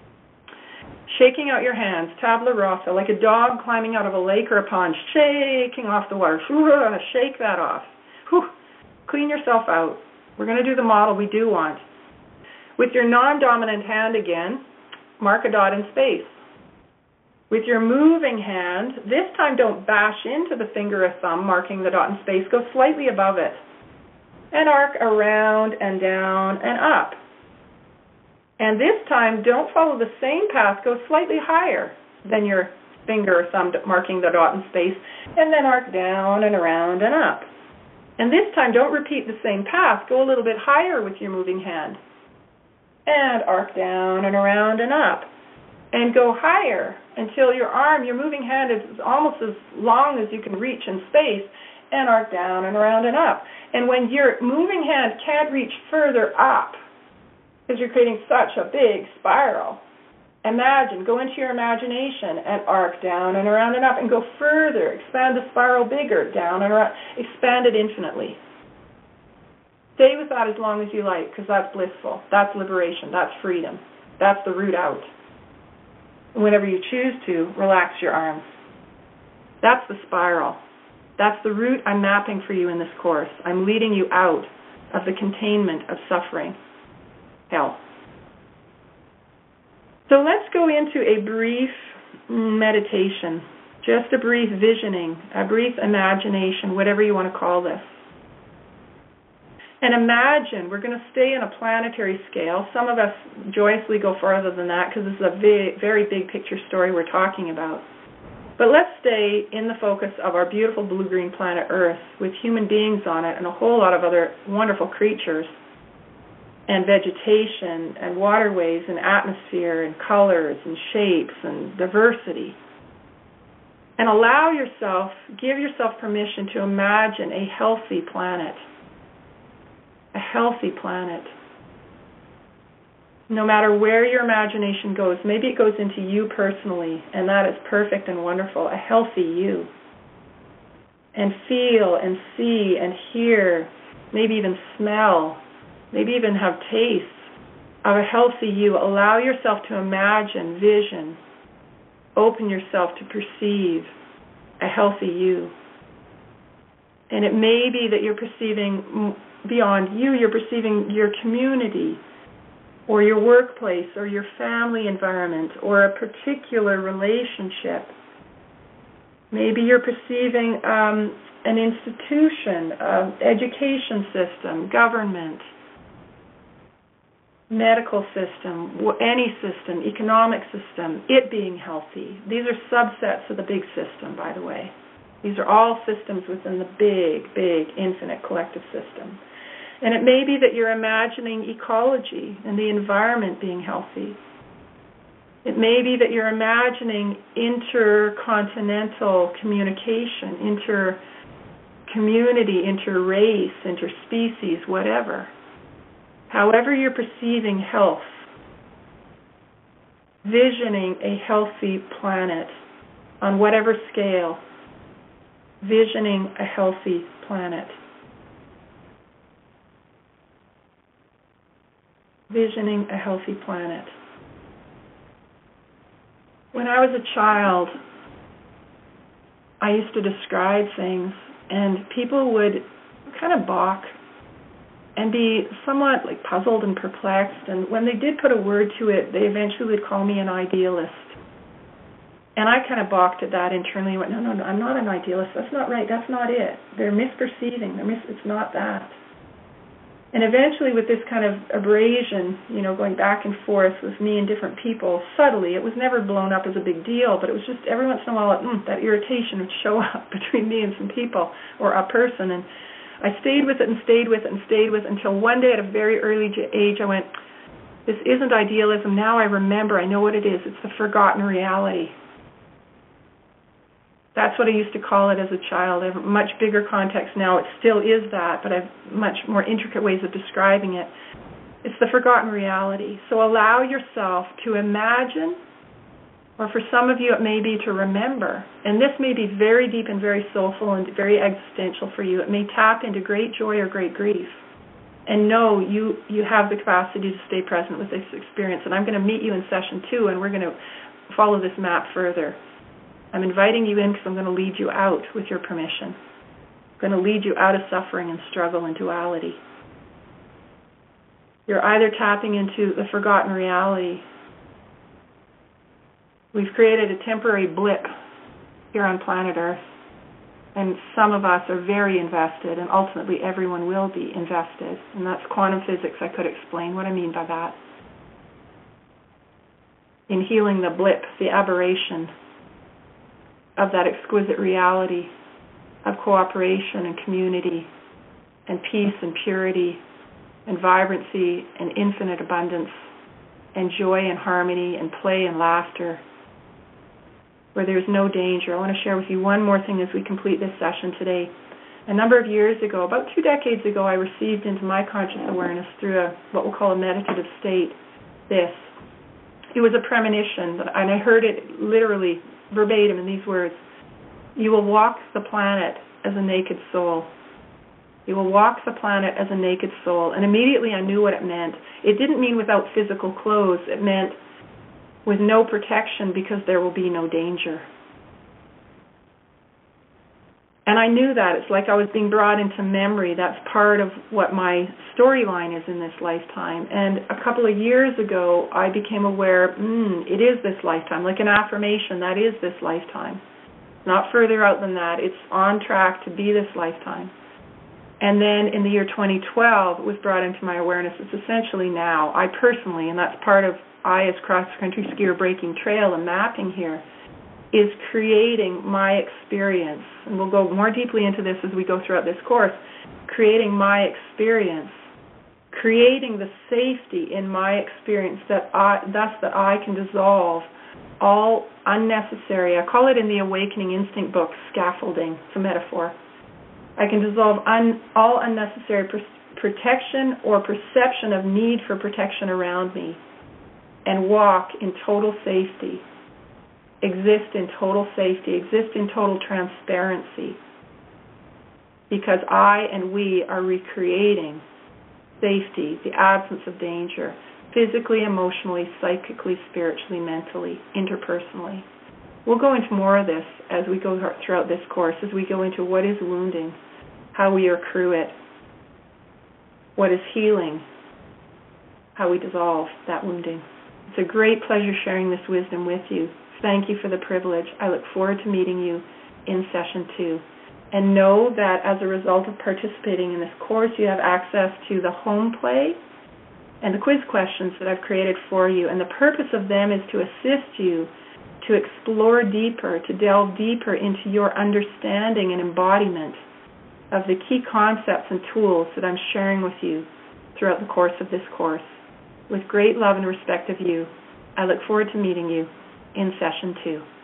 Shaking out your hands, tabula rasa, like a dog climbing out of a lake or a pond, shaking off the water. Shake that off. Whew. Clean yourself out. We're going to do the model we do want. With your non-dominant hand again, mark a dot in space. With your moving hand, this time don't bash into the finger or thumb, marking the dot in space. Go slightly above it. And arc around and down and up. And this time, don't follow the same path. Go slightly higher than your finger or thumb, marking the dot in space, and then arc down and around and up. And this time, don't repeat the same path. Go a little bit higher with your moving hand. And arc down and around and up. And go higher until your arm, your moving hand is almost as long as you can reach in space, and arc down and around and up. And when your moving hand can't reach further up, because you're creating such a big spiral, imagine, go into your imagination and arc down and around and up and go further, expand the spiral bigger, down and around, expand it infinitely. Stay with that as long as you like, because that's blissful, that's liberation, that's freedom, that's the route out. And whenever you choose to, relax your arms. That's the spiral. That's the route I'm mapping for you in this course. I'm leading you out of the containment of suffering. Hell. So let's go into a brief meditation, just a brief visioning, a brief imagination, whatever you want to call this. And imagine, we're going to stay in a planetary scale. Some of us joyously go farther than that because this is a very, very big picture story we're talking about. But let's stay in the focus of our beautiful blue-green planet Earth with human beings on it and a whole lot of other wonderful creatures and vegetation and waterways and atmosphere and colors and shapes and diversity. And allow yourself, give yourself permission to imagine a healthy planet. A healthy planet. No matter where your imagination goes, maybe it goes into you personally, and that is perfect and wonderful, a healthy you. And feel and see and hear, maybe even smell, maybe even have tastes of a healthy you. Allow yourself to imagine, vision, open yourself to perceive a healthy you. And it may be that you're perceiving beyond you, you're perceiving your community or your workplace or your family environment or a particular relationship. Maybe you're perceiving um, an institution, an education system, government, medical system, any system, economic system, it being healthy. These are subsets of the big system, by the way. These are all systems within the big, big, infinite collective system. And it may be that you're imagining ecology and the environment being healthy. It may be that you're imagining intercontinental communication, inter-community, inter-race, inter-species, whatever. However you're perceiving health, visioning a healthy planet on whatever scale, visioning a healthy planet. Visioning a healthy planet. When I was a child, I used to describe things, and people would kind of balk and be somewhat like puzzled and perplexed. And when they did put a word to it, they eventually would call me an idealist. And I kind of balked at that internally and went, no, no, no, I'm not an idealist. That's not right. That's not it. They're misperceiving. They're mis- it's not that. And eventually with this kind of abrasion, you know, going back and forth with me and different people, subtly, it was never blown up as a big deal, but it was just every once in a while mm, that irritation would show up between me and some people or a person. And I stayed with it and stayed with it and stayed with it until one day at a very early age I went, this isn't idealism. Now I remember. I know what it is. It's the forgotten reality. That's what I used to call it as a child. I have a much bigger context now. It still is that, but I have much more intricate ways of describing it. It's the forgotten reality. So allow yourself to imagine, or for some of you it may be to remember, and this may be very deep and very soulful and very existential for you. It may tap into great joy or great grief. And know you, you have the capacity to stay present with this experience. And I'm going to meet you in session two, and we're going to follow this map further. I'm inviting you in because I'm going to lead you out with your permission. I'm going to lead you out of suffering and struggle and duality. You're either tapping into the forgotten reality. We've created a temporary blip here on planet Earth, and some of us are very invested, and ultimately everyone will be invested. And that's quantum physics. I could explain what I mean by that. In healing the blip, the aberration of that exquisite reality of cooperation and community and peace and purity and vibrancy and infinite abundance and joy and harmony and play and laughter, where there's no danger. I want to share with you one more thing as we complete this session today. A number of years ago, about two decades ago, I received into my conscious awareness through a what we'll call a meditative state this. It was a premonition, and I heard it literally verbatim in these words: you will walk the planet as a naked soul. You will walk the planet as a naked soul. And immediately I knew what it meant. It didn't mean without physical clothes. It meant with no protection, because there will be no danger. And I knew that. It's like I was being brought into memory. That's part of what my storyline is in this lifetime. And a couple of years ago, I became aware, mm, it is this lifetime, like an affirmation, that is this lifetime. Not further out than that. It's on track to be this lifetime. And then in the year twenty twelve, it was brought into my awareness. It's essentially now. I personally, and that's part of I as cross-country skier breaking trail and mapping here, is creating my experience. And we'll go more deeply into this as we go throughout this course. Creating my experience. Creating the safety in my experience that I, thus that I can dissolve all unnecessary, I call it in the Awakening Instinct book, scaffolding. It's a metaphor. I can dissolve un, all unnecessary pr- protection or perception of need for protection around me and walk in total safety, exist in total safety, exist in total transparency, because I and we are recreating safety, the absence of danger, physically, emotionally, psychically, spiritually, mentally, interpersonally. We'll go into more of this as we go throughout this course, as we go into what is wounding, how we accrue it, what is healing, how we dissolve that wounding. It's a great pleasure sharing this wisdom with you. Thank you for the privilege. I look forward to meeting you in session two. And know that as a result of participating in this course, you have access to the home play and the quiz questions that I've created for you. And the purpose of them is to assist you to explore deeper, to delve deeper into your understanding and embodiment of the key concepts and tools that I'm sharing with you throughout the course of this course. With great love and respect of you, I look forward to meeting you in session two.